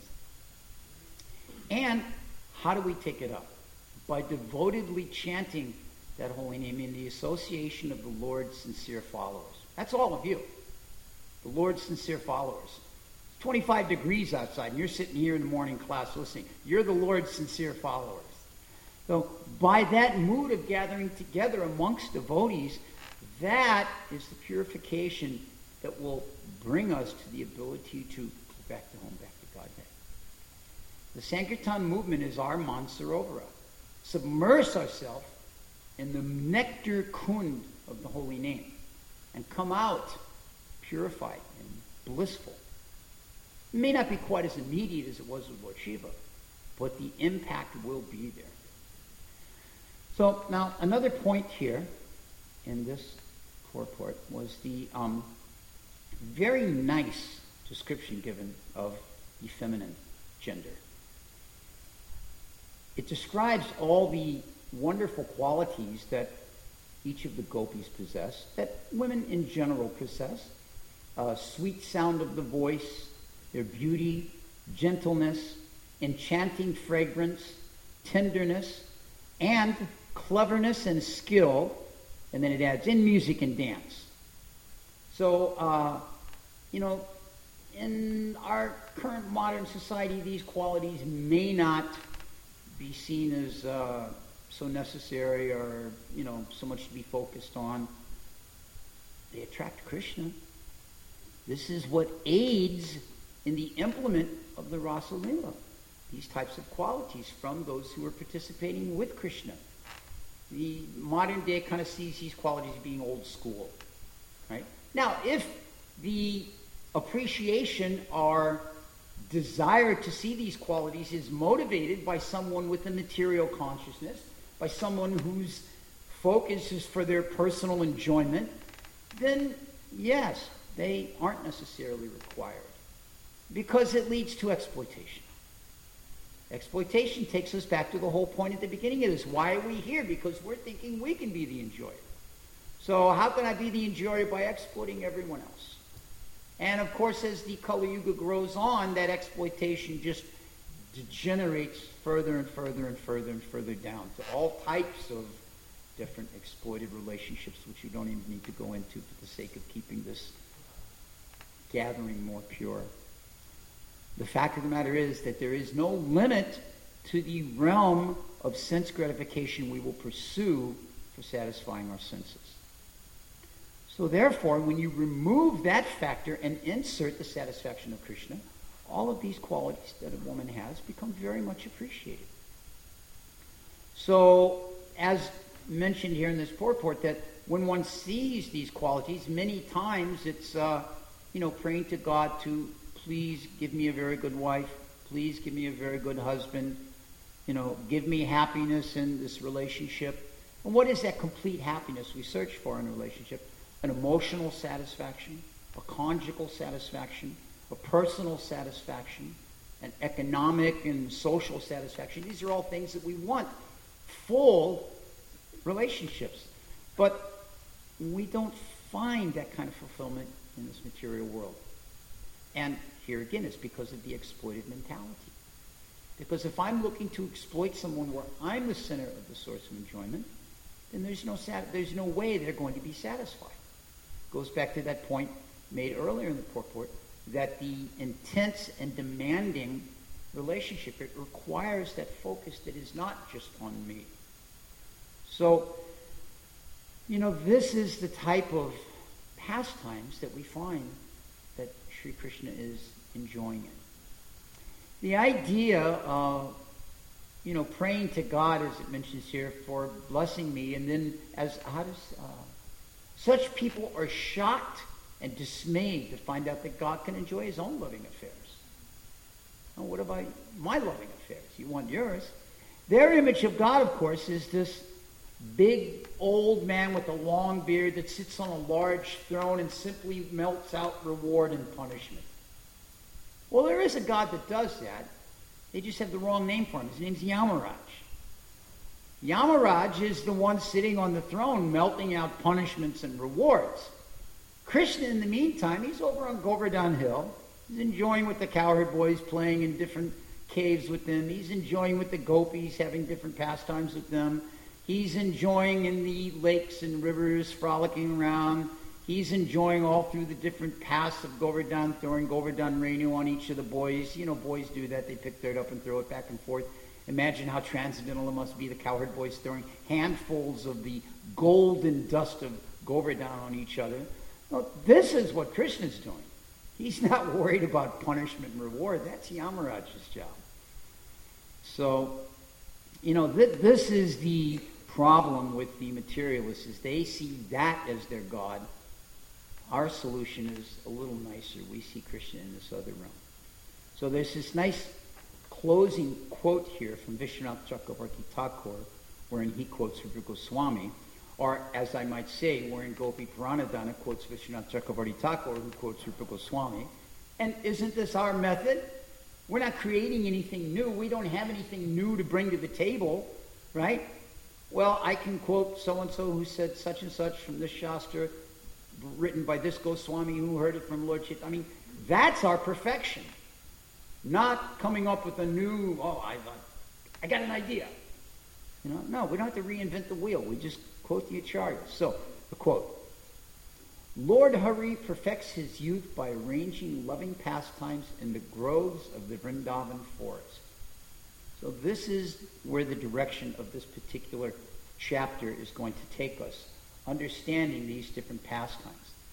And how do we take it up? By devotedly chanting that holy name in the association of the Lord's sincere followers. That's all of you. The Lord's sincere followers. It's twenty-five degrees outside, and you're sitting here in the morning class listening. You're the Lord's sincere followers. So by that mood of gathering together amongst devotees, that is the purification that will bring us to the ability to go back to home, back to Godhead. The Sankirtan movement is our Mansarovara. Submerge ourselves in the nectar kund of the holy name and come out purified and blissful. It may not be quite as immediate as it was with Lord Shiva, but the impact will be there. So now another point here in this purport was the um, very nice description given of the feminine gender. It describes all the wonderful qualities that each of the gopis possess, that women in general possess. Uh, sweet sound of the voice, their beauty, gentleness, enchanting fragrance, tenderness, and cleverness and skill, and then it adds in music and dance. So, uh, you know, in our current modern society, these qualities may not be seen as uh, so necessary or, you know, so much to be focused on. They attract Krishna. This is what aids in the implement of the Rasa Lila. These types of qualities from those who are participating with Krishna. The modern day kind of sees these qualities being old school, right? Now, if the appreciation or desire to see these qualities is motivated by someone with a material consciousness, by someone whose focus is for their personal enjoyment, then yes, they aren't necessarily required, because it leads to exploitation. Exploitation takes us back to the whole point at the beginning of this. Why are we here? Because we're thinking we can be the enjoyer. So how can I be the enjoyer? By exploiting everyone else. And of course, as the Kali Yuga grows on, that exploitation just degenerates further and further and further and further down to all types of different exploited relationships, which you don't even need to go into for the sake of keeping this gathering more pure. The fact of the matter is that there is no limit to the realm of sense gratification we will pursue for satisfying our senses. So therefore, when you remove that factor and insert the satisfaction of Krishna, all of these qualities that a woman has become very much appreciated. So, as mentioned here in this purport, that when one sees these qualities, many times it's, uh, you know, praying to God to please give me a very good wife, please give me a very good husband, you know, give me happiness in this relationship. And what is that complete happiness we search for in a relationship? An emotional satisfaction, a conjugal satisfaction, a personal satisfaction, an economic and social satisfaction. These are all things that we want. Full relationships. But we don't find that kind of fulfillment in this material world. And here again, it's because of the exploited mentality. Because if I'm looking to exploit someone where I'm the center of the source of enjoyment, then there's no sat- there's no way they're going to be satisfied. Goes back to that point made earlier in the purport, that the intense and demanding relationship, it requires that focus that is not just on me. So, you know, this is the type of pastimes that we find that Sri Krishna is enjoying it. The idea of, you know, praying to God, as it mentions here, for blessing me, and then as how does uh, such people are shocked and dismayed to find out that God can enjoy his own loving affairs. Now, what about my loving affairs? You want yours. Their image of God, of course, is this big old man with a long beard that sits on a large throne and simply melts out reward and punishment. Well, there is a God that does that. They just have the wrong name for him. His name's Yamaraj. Yamaraj is the one sitting on the throne melting out punishments and rewards. Krishna, in the meantime, he's over on Govardhan Hill. He's enjoying with the cowherd boys, playing in different caves with them. He's enjoying with the gopis, having different pastimes with them. He's enjoying in the lakes and rivers, frolicking around. He's enjoying all through the different paths of Govardhan, throwing Govardhan Renu on each of the boys. You know, boys do that. They pick dirt up and throw it back and forth. Imagine how transcendental it must be, the cowherd boys throwing handfuls of the golden dust of Govardhan on each other. Well, this is what Krishna's doing. He's not worried about punishment and reward. That's Yamaraj's job. So, you know, th- this is the problem with the materialists, is they see that as their God. Our solution is a little nicer. We see Krishna in this other realm. So there's this nice closing quote here from Vishwanath Chakravarti Thakur, wherein he quotes Rupa Goswami, or as I might say, wherein Gopi Puranadana quotes Vishwanath Chakravarti Thakur, who quotes Rupa Goswami. And isn't this our method? We're not creating anything new. We don't have anything new to bring to the table, right? Well, I can quote so-and-so who said such and such from this Shastra, written by this Goswami who heard it from Lord Chaitanya. I mean, that's our perfection. Not coming up with a new, oh, I, I got an idea. You know, no, we don't have to reinvent the wheel. We just quote the Acharyas. So, the quote. Lord Hari perfects his youth by arranging loving pastimes in the groves of the Vrindavan forest. So this is where the direction of this particular chapter is going to take us, understanding these different pastimes.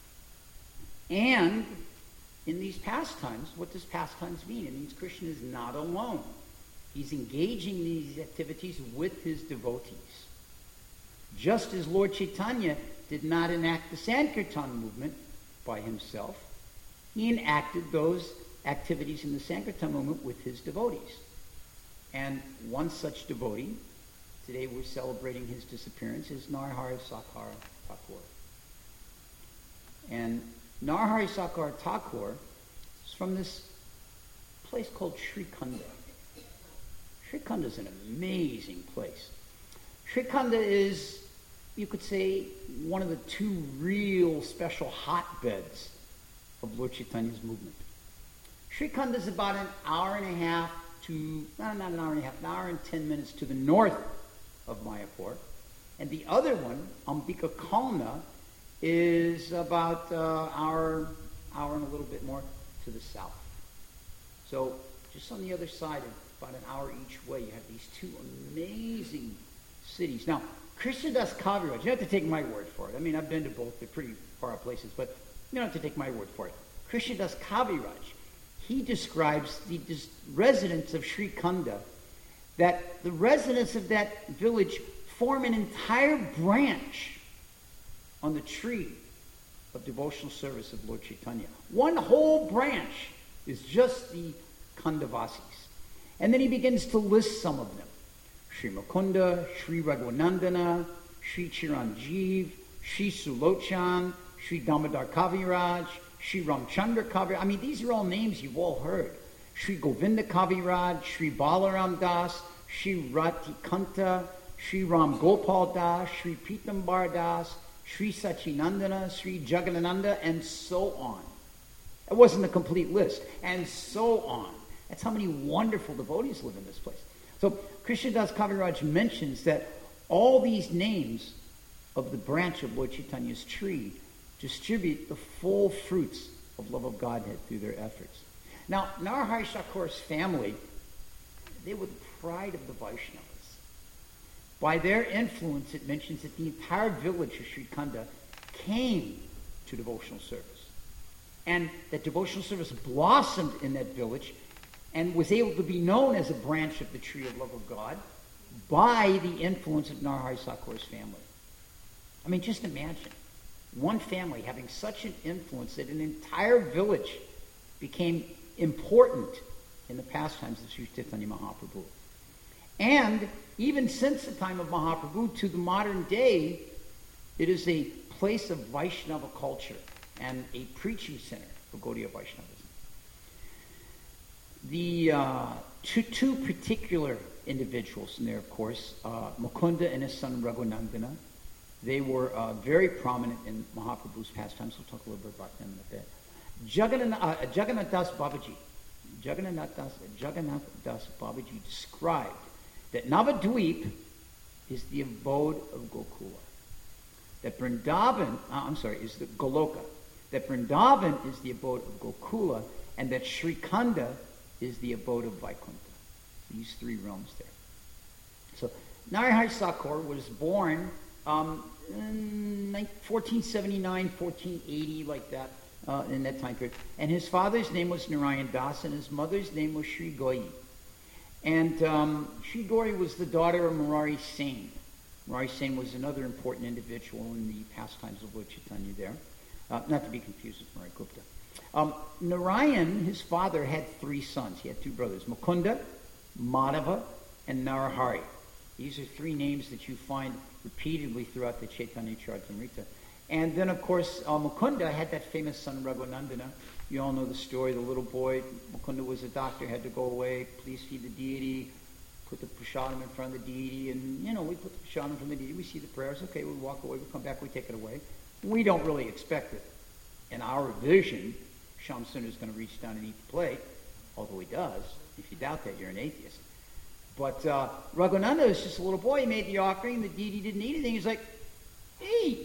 And in these pastimes, what does pastimes mean? It means Krishna is not alone. He's engaging in these activities with his devotees. Just as Lord Chaitanya did not enact the Sankirtan movement by himself, he enacted those activities in the Sankirtan movement with his devotees. And one such devotee, today we're celebrating his disappearance, is Narahari Sakar Thakur. And Narahari Sakar Thakur is from this place called Srikhanda. Srikhanda is an amazing place. Srikhanda is, you could say, one of the two real special hotbeds of Lord Chaitanya's movement. Srikhanda is about an hour and a half to, not, not an hour and a half, an hour and ten minutes to the north of Mayapur. And the other one, Ambika Kalna, is about an uh, hour, hour and a little bit more to the south. So just on the other side, of about an hour each way, you have these two amazing cities. Now, Krishnadas Kaviraj, you don't have to take my word for it. I mean, I've been to both. They're pretty far out places, but you don't have to take my word for it. Krishnadas Kaviraj, he describes the des- residents of Srikhanda, that the residents of that village form an entire branch on the tree of devotional service of Lord Chaitanya. One whole branch is just the Khandavasis. And then he begins to list some of them. Sri Mukunda, Sri Raghuvanandana, Sri Chiranjeev, Sri Sulochan, Sri Damodar Kaviraj, Sri Ramchandra Kaviraj. I mean, these are all names you've all heard. Sri Govinda Kaviraj, Sri Balaram Das, Sri Ratikanta, Sri Ram Gopal Das, Sri Pitambar Das, Sri Sachinandana, Sri Jagadananda, and so on. It wasn't a complete list. And so on. That's how many wonderful devotees live in this place. So Krishnadas Kaviraj mentions that all these names of the branch of Lord Chaitanya's tree distribute the full fruits of love of Godhead through their efforts. Now, Narahari Thakur's family, they were the pride of the Vaishnavas. By their influence, it mentions that the entire village of Srikhanda came to devotional service. And that devotional service blossomed in that village and was able to be known as a branch of the Tree of Love of God by the influence of Narahari Thakur's family. I mean, just imagine one family having such an influence that an entire village became important in the pastimes of Sri Chaitanya Mahaprabhu. And even since the time of Mahaprabhu to the modern day, it is a place of Vaishnava culture and a preaching center for Gaudiya Vaishnavism. The uh, two, two particular individuals in there, of course, uh, Mukunda and his son Raghunandana, they were uh, very prominent in Mahaprabhu's pastimes. We'll talk a little bit about them in a bit. Jagannath, uh, Jagannath Das Babaji, Jagannath Das, Jagannath Das Babaji described that Navadvip is the abode of Gokula. That Vrindavan, uh, I'm sorry, is the Goloka. That Vrindavan is the abode of Gokula, and that Srikanda is the abode of Vaikuntha. These three realms there. So Narahari Thakur was born um, in fourteen seventy-nine, fourteen eighty, like that, uh, in that time period. And his father's name was Narayan Das, and his mother's name was Sri Goi. And um, Sri Gori was the daughter of Murari Sen. Murari Sen was another important individual in the pastimes of Lord Chaitanya there. Uh, not to be confused with Murari Gupta. Um, Narayan, his father, had three sons. He had two brothers, Mukunda, Madhava, and Narahari. These are three names that you find repeatedly throughout the Chaitanya Charitamrita. And then, of course, uh, Mukunda had that famous son, Raghunandana. You all know the story. The little boy, Mukunda was a doctor, had to go away, please feed the deity, put the prasadam in front of the deity, and, you know, we put the prasadam in front of the deity, we see the prayers, okay, we walk away, we come back, we take it away. We don't really expect it. In our vision, Shamsuna is going to reach down and eat the plate, although he does. If you doubt that, you're an atheist. But uh, Raghunanda was just a little boy. He made the offering. The deity didn't eat anything. He's like, hey,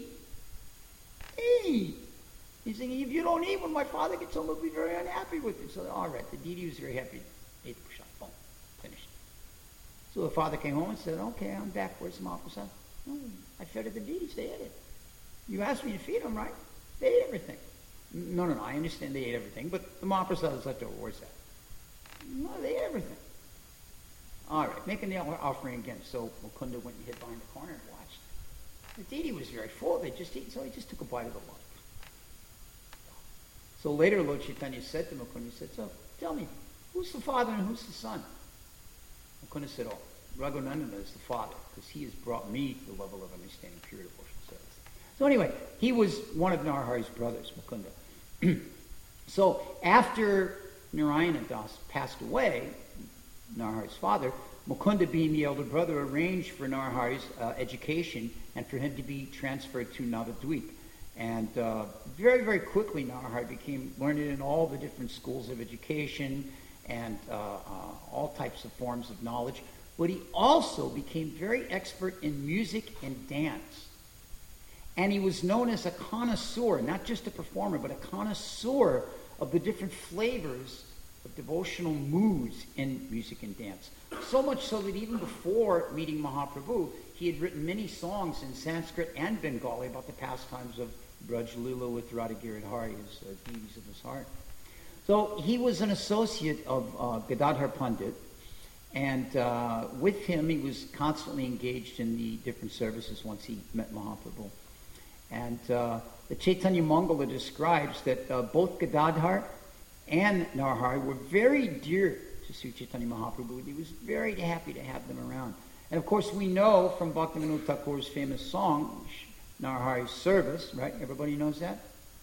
hey. He's thinking, if you don't eat, when my father gets home, he'll be very unhappy with you. So, all right, the deity was very happy. Ate the prasad. Boom. Finished. So the father came home and said, okay, I'm back. Where's the Mahaprasad? Oh, I fed it the deities. They ate it. You asked me to feed them, right? They ate everything. No, no, no, I understand they ate everything, but the Mahaprasad is left over. Where's that? No, they ate everything. All right, making the offering again. So Mukunda went and hid behind the corner and watched. The deity was very full. They just eaten, so he just took a bite of the lunch. So later, Lord Chaitanya said to Mukunda, he said, so tell me, who's the father and who's the son? Mukunda said, oh, Raghunandana is the father, because he has brought me to the level of understanding pure devotional service. So anyway, he was one of Narahari's brothers, Mukunda. So after Narayana Das passed away, Narahari's father, Mukunda, being the elder brother, arranged for Narahari's uh, education and for him to be transferred to Navadvip. And uh, very, very quickly, Narahari became learned in all the different schools of education and uh, uh, all types of forms of knowledge. But he also became very expert in music and dance. And he was known as a connoisseur, not just a performer, but a connoisseur of the different flavors of devotional moods in music and dance. So much so that even before meeting Mahaprabhu, he had written many songs in Sanskrit and Bengali about the pastimes of Braj Lila with Radha Giridhari, his uh, deities of his heart. So he was an associate of uh, Gadadhar Pandit, and uh, with him he was constantly engaged in the different services once he met Mahaprabhu. And uh, the Chaitanya Mangala describes that uh, both Gadadhar and Narahari were very dear to Sri Chaitanya Mahaprabhu. He was very happy to have them around. And of course we know from Bhaktivinoda Thakur's famous song, Narahari's Service, right? Everybody knows that?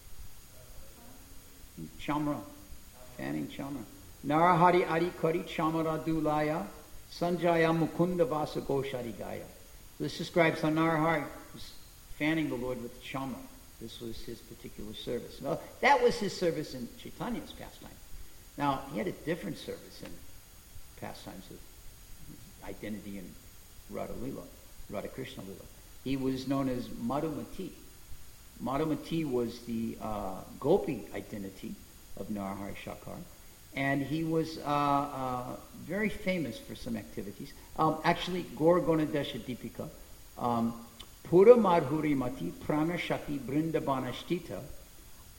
Chamra. Fanning Chamra. Narahari Adi Kari Chamara Dulaya Sanjaya Mukunda Vasa Goshari Gaya. This describes how Narahari was fanning the Lord with the Chamra. This was his particular service. Well, that was his service in Chaitanya's pastime. Now, he had a different service in pastimes of identity in Radha Lila, Radha Krishna Lila. He was known as Madhumati. Madhumati was the uh, Gopi identity of Narahari Shakar. And he was uh, uh, very famous for some activities. Um, actually, Gaur Gonadesha Deepika, um, Pura Madhuri Mati Prana Shakti Brindabanashtita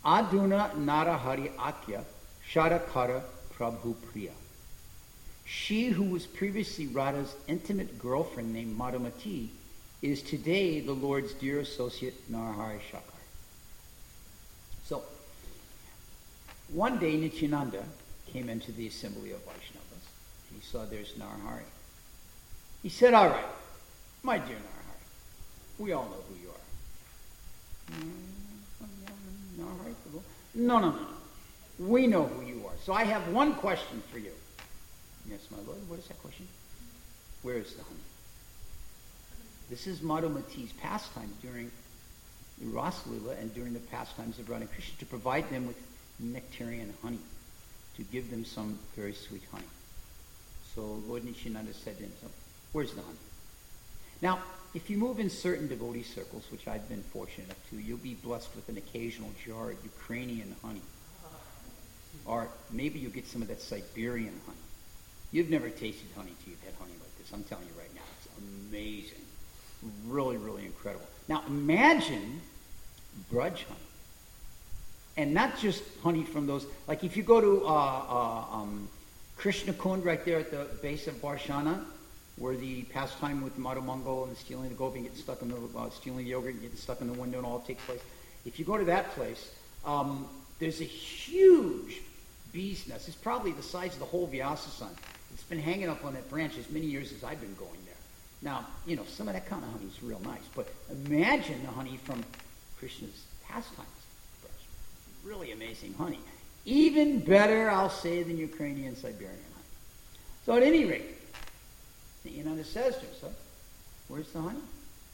Aduna Narahari Akya Shadakara Prabhu Priya. She who was previously Radha's intimate girlfriend named Madhumati is today the Lord's dear associate Narahari Shakar. So, one day Nityananda came into the assembly of Vaishnavas. He saw there's Narahari. He said, all right, my dear Narahari, we all know who you are. Narahari? No, no, no, no. We know who you are. So I have one question for you. Yes, my Lord, what is that question? Where is the honey? This is Madhumati's pastime during the Rasa Lila and during the pastimes of Radha and Krishna, to provide them with nectarian honey, to give them some very sweet honey. So Lord Nityananda said to him, so, where's the honey? Now, if you move in certain devotee circles, which I've been fortunate enough to, you'll be blessed with an occasional jar of Ukrainian honey. Or maybe you'll get some of that Siberian honey. You've never tasted honey till you've had honey like this. I'm telling you right now, it's amazing. Really, really incredible. Now, imagine Braj honey. And not just honey from those, like if you go to uh, uh, um, Krishna Kund right there at the base of Barshana, where the pastime with Madhu Mangal and stealing the gopi and getting stuck in the, uh, stealing the yogurt and getting stuck in the window and all takes place. If you go to that place, um, there's a huge bee's nest. It's probably the size of the whole Vyasasan. It's been hanging up on that branch as many years as I've been going there. Now, you know, some of that kind of honey is real nice, but imagine the honey from Krishna's pastimes. Really amazing honey. Even better, I'll say, than Ukrainian Siberian honey. So at any rate, Nityananda says to himself, where's the honey?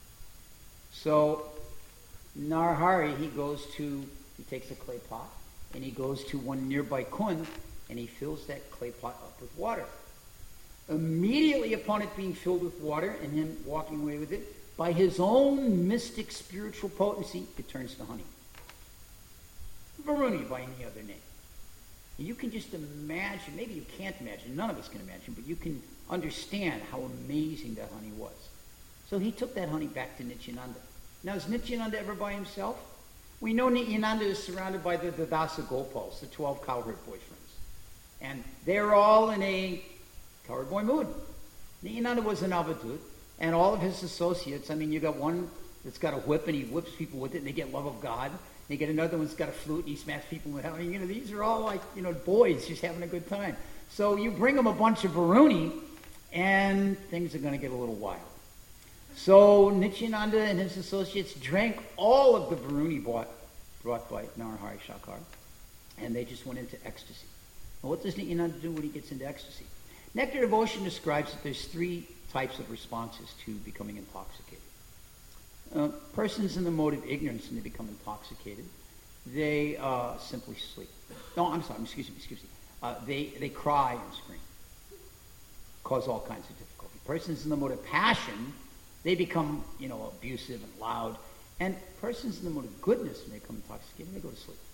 So Narahari, he goes to, he takes a clay pot, and he goes to one nearby kund, and he fills that clay pot up with water. Immediately upon it being filled with water, and him walking away with it, by his own mystic spiritual potency, it turns to honey. Varuni by any other name. And you can just imagine, maybe you can't imagine, none of us can imagine, but you can understand how amazing that honey was. So he took that honey back to Nityananda. Now, is Nityananda ever by himself? We know Nityananda is surrounded by the, the Dasa Gopals, the twelve cowherd boyfriends. And they're all in a cowherd boy mood. Nityananda was an avadut, and all of his associates, I mean, you got one that's got a whip, and he whips people with it, and they get love of God. You get another one's got a flute, and he smacks people with it. I mean, you know, these are all like, you know, boys just having a good time. So you bring them a bunch of Varuni, and things are going to get a little wild. So Nityananda and his associates drank all of the Varuni brought, brought by Narahari Shakar, and they just went into ecstasy. Now, what does Nityananda do when he gets into ecstasy? Nectar Devotion describes that there's three types of responses to becoming intoxicated. Uh, persons in the mode of ignorance, and they become intoxicated, they uh, simply sleep. No, I'm sorry, excuse me, excuse me. Uh, they, they cry and scream, cause all kinds of difficulty. Persons in the mode of passion, they become, you know, abusive and loud. And persons in the mode of goodness, when they become intoxicated, they go to sleep.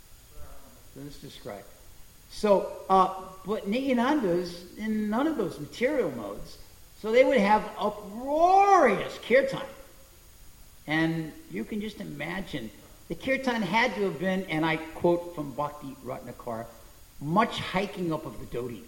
So this is described. So, uh, but Nityananda's in none of those material modes, so they would have uproarious kirtan. And you can just imagine, the kirtan had to have been, and I quote from Bhakti Ratnakar, much hiking up of the dhoti.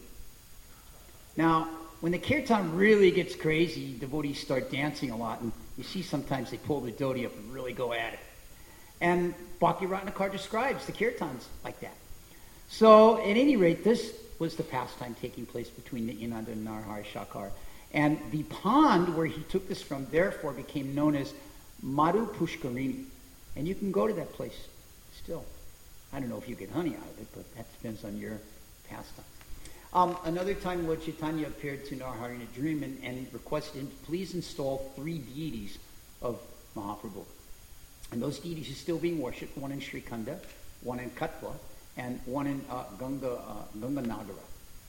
Now, when the kirtan really gets crazy, devotees start dancing a lot, and you see sometimes they pull the dhoti up and really go at it. And Bhakti Ratnakar describes the kirtans like that. So, at any rate, this was the pastime taking place between Nityananda and Narahari Shakar. And the pond where he took this from, therefore, became known as Madhu Pushkarini. And you can go to that place still. I don't know if you get honey out of it, but that depends on your pastime. Um, another time Lord Chaitanya appeared to Narahari in a dream and, and requested him to please install three deities of Mahaprabhu. And those deities are still being worshipped, one in Srikanda, one in Katwa, and one in uh, Ganga, uh, Ganga Nagara.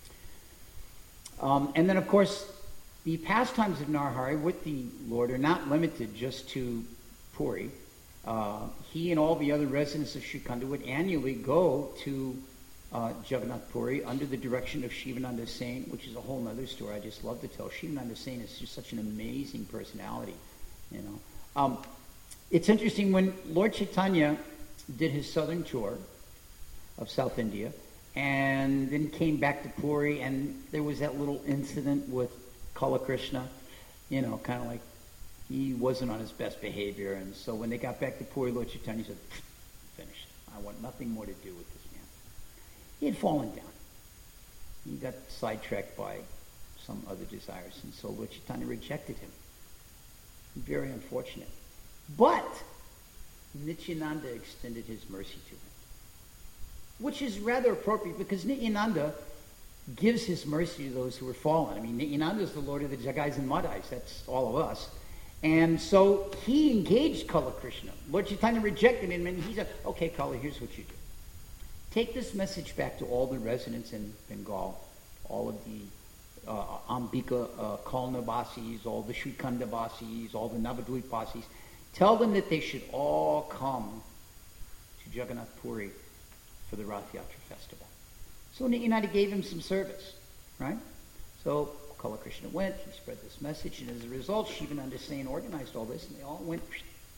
Um, and then, of course, the pastimes of Narahari with the Lord are not limited just to Puri. Uh, he and all the other residents of Srikanda would annually go to uh, Jagannath Puri under the direction of Shivananda Sain, which is a whole other story I just love to tell. Shivananda Sain is just such an amazing personality, you know. Um, it's interesting when Lord Chaitanya did his southern tour of South India, and then came back to Puri, and there was that little incident with Kala Krishna, you know, kind of like he wasn't on his best behavior, and so when they got back to Puri, Lord Chaitanya said, finished. I want nothing more to do with this man. He had fallen down. He got sidetracked by some other desires, and so Lord Chaitanya rejected him. Very unfortunate. But Nityananda extended his mercy to him, which is rather appropriate because Nityananda gives his mercy to those who are fallen. I mean, Nityananda is the Lord of the Jagais and Madhais. That's all of us. And so he engaged Kala Krishna. Lord Chaitanya rejected him, and he said, okay, Kala, here's what you do. Take this message back to all the residents in Bengal, all of the uh, Ambika uh, Kalna Vasis, all the Shrikanda Vasis, all the Navadvip Vasis. Tell them that they should all come to Jagannath Puri for the Rath Yatra festival. So Nityananda gave him some service, right? So Kala Krishna went, he spread this message, and as a result, Shivananda Sain organized all this, and they all went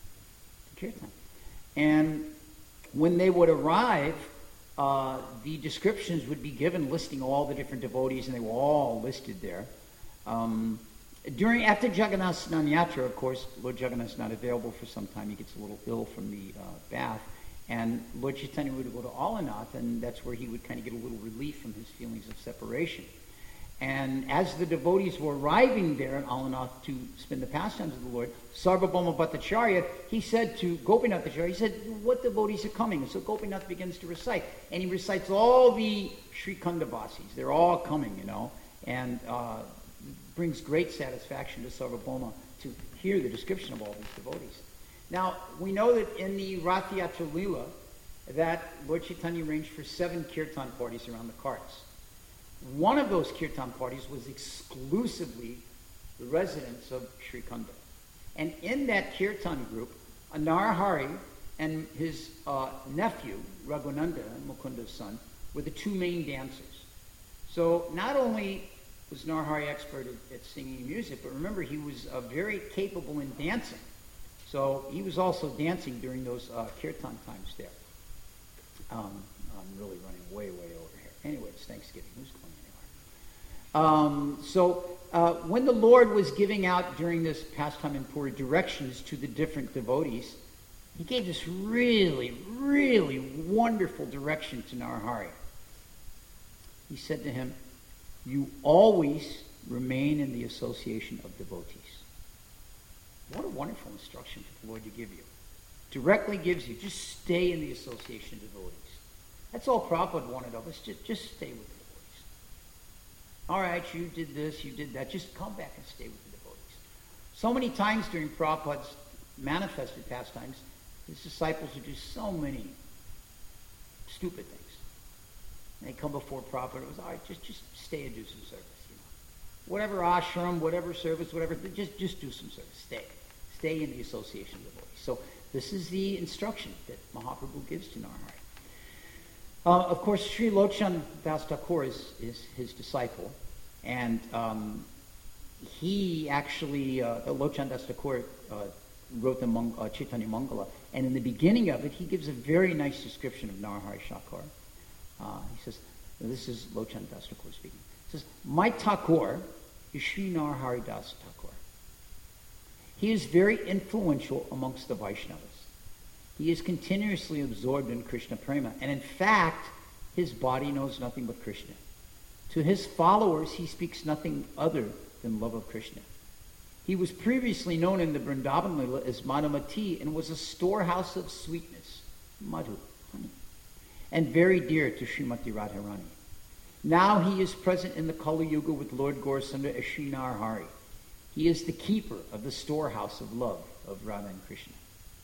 to Kirtan. And when they would arrive, uh, the descriptions would be given listing all the different devotees, and they were all listed there. Um, during After Jagannath Snan Yatra, of course, Lord Jagannath's not available for some time. He gets a little ill from the uh, bath. And Lord Chaitanya would go to Alanath, and that's where he would kind of get a little relief from his feelings of separation. And as the devotees were arriving there in Alanath to spend the pastimes of the Lord, Sarvabhauma Bhattacharya, he said to Gopinath Acharya, he said, what devotees are coming? And so Gopinath begins to recite. And he recites all the Shrikanda Vasis. They're all coming, you know, and uh, brings great satisfaction to Sarvabhauma to hear the description of all these devotees. Now, we know that in the Rath Yatra Leela, that Lord Chaitanya arranged for seven kirtan parties around the carts. One of those kirtan parties was exclusively the residents of Srikunda. And in that kirtan group, Narahari and his uh, nephew, Raghunanda, Mukunda's son, were the two main dancers. So not only was Narahari expert at, at singing music, but remember, he was uh, very capable in dancing. So he was also dancing during those uh, kirtan times there. Um, I'm really running way, way over here. Anyway, it's Thanksgiving. Who's going anywhere? Um, so uh, when the Lord was giving out during this pastime in Puri directions to the different devotees, he gave this really, really wonderful direction to Narahari. He said to him, you always remain in the association of devotees. What a wonderful instruction for the Lord to give you. Directly gives you, just stay in the association of devotees. That's all Prabhupada wanted of us, just, just stay with the devotees. All right, you did this, you did that, just come back and stay with the devotees. So many times during Prabhupada's manifested pastimes, his disciples would do so many stupid things. And they come before Prabhupada, it was, all right, just, just stay and do some service. You know, whatever ashram, whatever service, whatever, just, just do some service, stay. Stay in the association of devotees. So this is the instruction that Mahaprabhu gives to Narahari. Uh, of course, Sri Lochan Das Thakur is, is his disciple, and um, he actually, uh, Lochan Das Thakur uh, wrote the Mang- uh, Chaitanya Mangala, and in the beginning of it, he gives a very nice description of Narahari Thakur. Uh, he says, this is Lochan Das Thakur speaking. He says, my Thakur is Sri Narahari Das Thakur. He is very influential amongst the Vaishnavas. He is continuously absorbed in Krishna Prema, and in fact, his body knows nothing but Krishna. To his followers, he speaks nothing other than love of Krishna. He was previously known in the Vrindavan Lila as Madhumati and was a storehouse of sweetness, madhu, honey, and very dear to Srimati Radharani. Now he is present in the Kali Yuga with Lord Gaurasundara as Sri Narahari. He is the keeper of the storehouse of love of Radha and Krishna.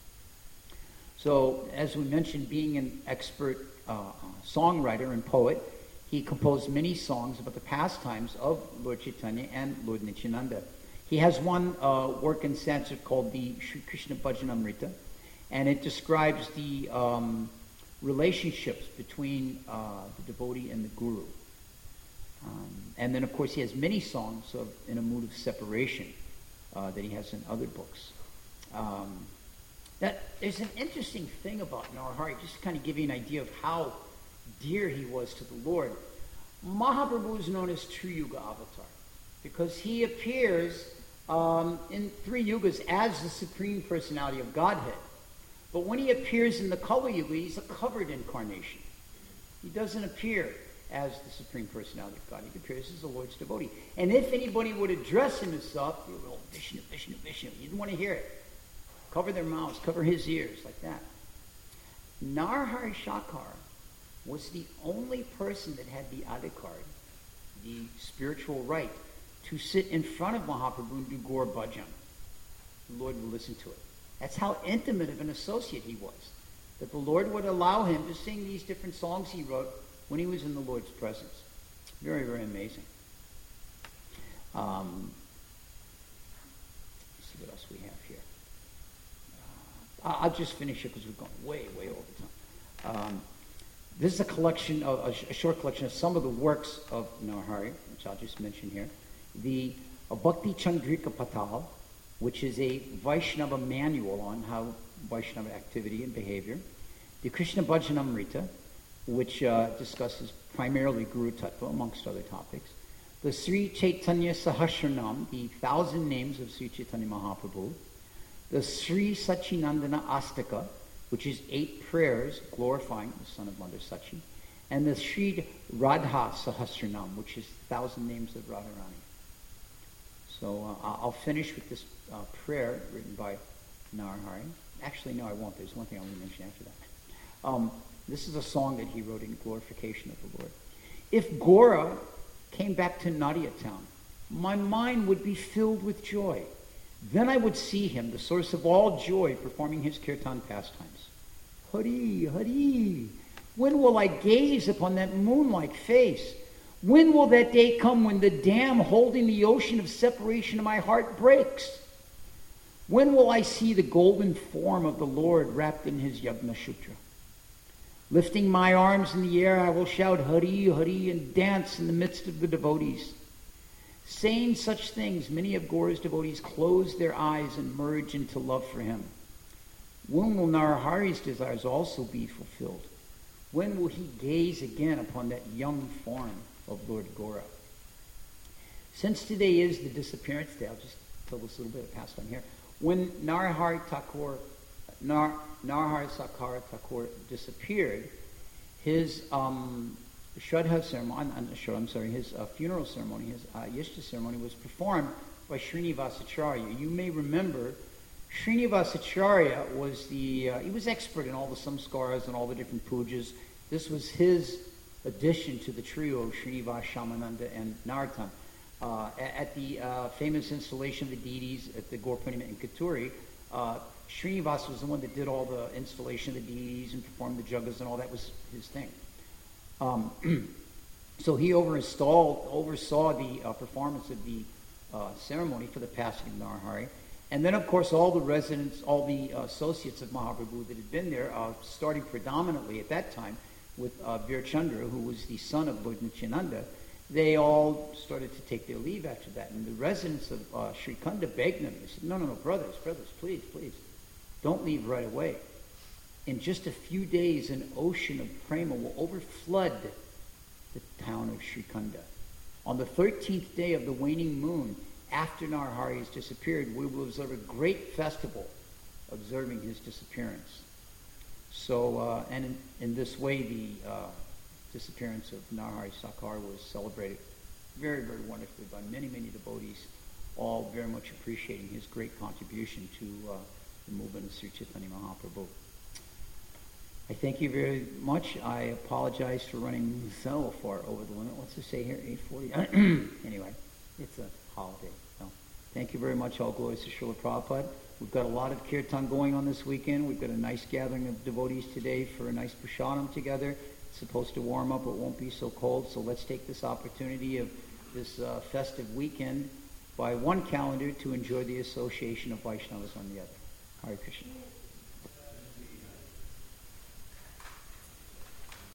So, as we mentioned, being an expert uh, songwriter and poet, he composed many songs about the pastimes of Lord Chaitanya and Lord Nityananda. He has one uh, work in Sanskrit called the Sri Krishna Bhajanamrita, and it describes the um, relationships between uh, the devotee and the guru. Um, and then, of course, he has many songs of, in a mood of separation uh, that he has in other books. Um, Now, there's an interesting thing about Narahari, just to kind of give you an idea of how dear he was to the Lord. Mahaprabhu is known as True Yuga Avatar because he appears um, in three yugas as the Supreme Personality of Godhead. But when he appears in the Kali Yuga, he's a covered incarnation. He doesn't appear as the Supreme Personality of God. He appears as the Lord's devotee. And if anybody would address him as such, they would go, Vishnu, Vishnu, Vishnu. You didn't want to hear it. Cover their mouths, cover his ears, like that. Narahari Shakar was the only person that had the adhikar, the spiritual right, to sit in front of Mahaprabhu and do Gaur Bhajan. The Lord would listen to it. That's how intimate of an associate he was. That the Lord would allow him to sing these different songs he wrote when he was in the Lord's presence. Very, very amazing. Um, let's see what else we have here. Uh, I'll just finish it because we're going way, way over time. Um, this is a collection, of, a, sh- a short collection of some of the works of Narahari, which I'll just mention here. The uh, Bhakti Chandrika Patal, which is a Vaishnava manual on how Vaishnava activity and behavior. The Krishna Bhajanamrita, which uh, discusses primarily Guru Tattva, amongst other topics. The Sri Chaitanya Sahasranam, the thousand names of Sri Chaitanya Mahaprabhu. The Sri Sachinandana Astaka, which is eight prayers glorifying the son of Mother Sachi. And the Sri Radha Sahasranam, which is thousand names of Radharani. So uh, I'll finish with this uh, prayer written by Narahari. Actually, no, I won't. There's one thing I want to mention after that. Um, this is a song that he wrote in glorification of the Lord. If Gora came back to Nadia town, my mind would be filled with joy. Then I would see him, the source of all joy, performing his kirtan pastimes. Hari, Hari, when will I gaze upon that moon-like face? When will that day come when the dam holding the ocean of separation of my heart breaks? When will I see the golden form of the Lord wrapped in his Yagna Sutra? Lifting my arms in the air, I will shout Hari, Hari, and dance in the midst of the devotees. Saying such things, many of Gaura's devotees close their eyes and merge into love for him. When will Narahari's desires also be fulfilled? When will he gaze again upon that young form of Lord Gaura? Since today is the disappearance day, I'll just tell this little bit of pastime here. When Narahari Thakur, Nar, Narahari Sakara Thakur disappeared, his um, Shraddha ceremony, I'm, I'm sorry, his uh, funeral ceremony, his uh, Yishta ceremony was performed by Srinivasacharya. You may remember Srinivasacharya was the, uh, he was expert in all the samskaras and all the different pujas. This was his addition to the trio of Srinivas, Shamananda, and Narottam. Uh, at the uh, famous installation of the deities at the Gaur Purnima in Katuri, uh, Srinivas was the one that did all the installation of the deities and performed the jagas and all that was his thing. Um, so he oversaw, oversaw the uh, performance of the uh, ceremony for the passing of Narahari. And then, of course, all the residents, all the uh, associates of Mahaprabhu that had been there, uh, starting predominantly at that time with uh, Veer Chandra, who was the son of Lord Nityananda, they all started to take their leave after that. And the residents of uh, Srikanda begged them. They said, no, no, no, brothers, brothers, please, please, don't leave right away. In just a few days, an ocean of prema will overflood the town of Srikanda. On the thirteenth day of the waning moon, after Narahari has disappeared, we will observe a great festival observing his disappearance. So, uh, and in, in this way, the uh, disappearance of Narahari Sakar was celebrated very, very wonderfully by many, many devotees, all very much appreciating his great contribution to uh, the movement of Sri Chaitanya Mahaprabhu. I thank you very much. I apologize for running so far over the limit. What's it say here? eight forty? Anyway, it's a holiday. So thank you very much. All glories to Srila Prabhupada. We've got a lot of kirtan going on this weekend. We've got a nice gathering of devotees today for a nice prasadam together. It's supposed to warm up. It won't be so cold. So let's take this opportunity of this uh, festive weekend by one calendar to enjoy the association of Vaishnavas on the other. Hare Krishna.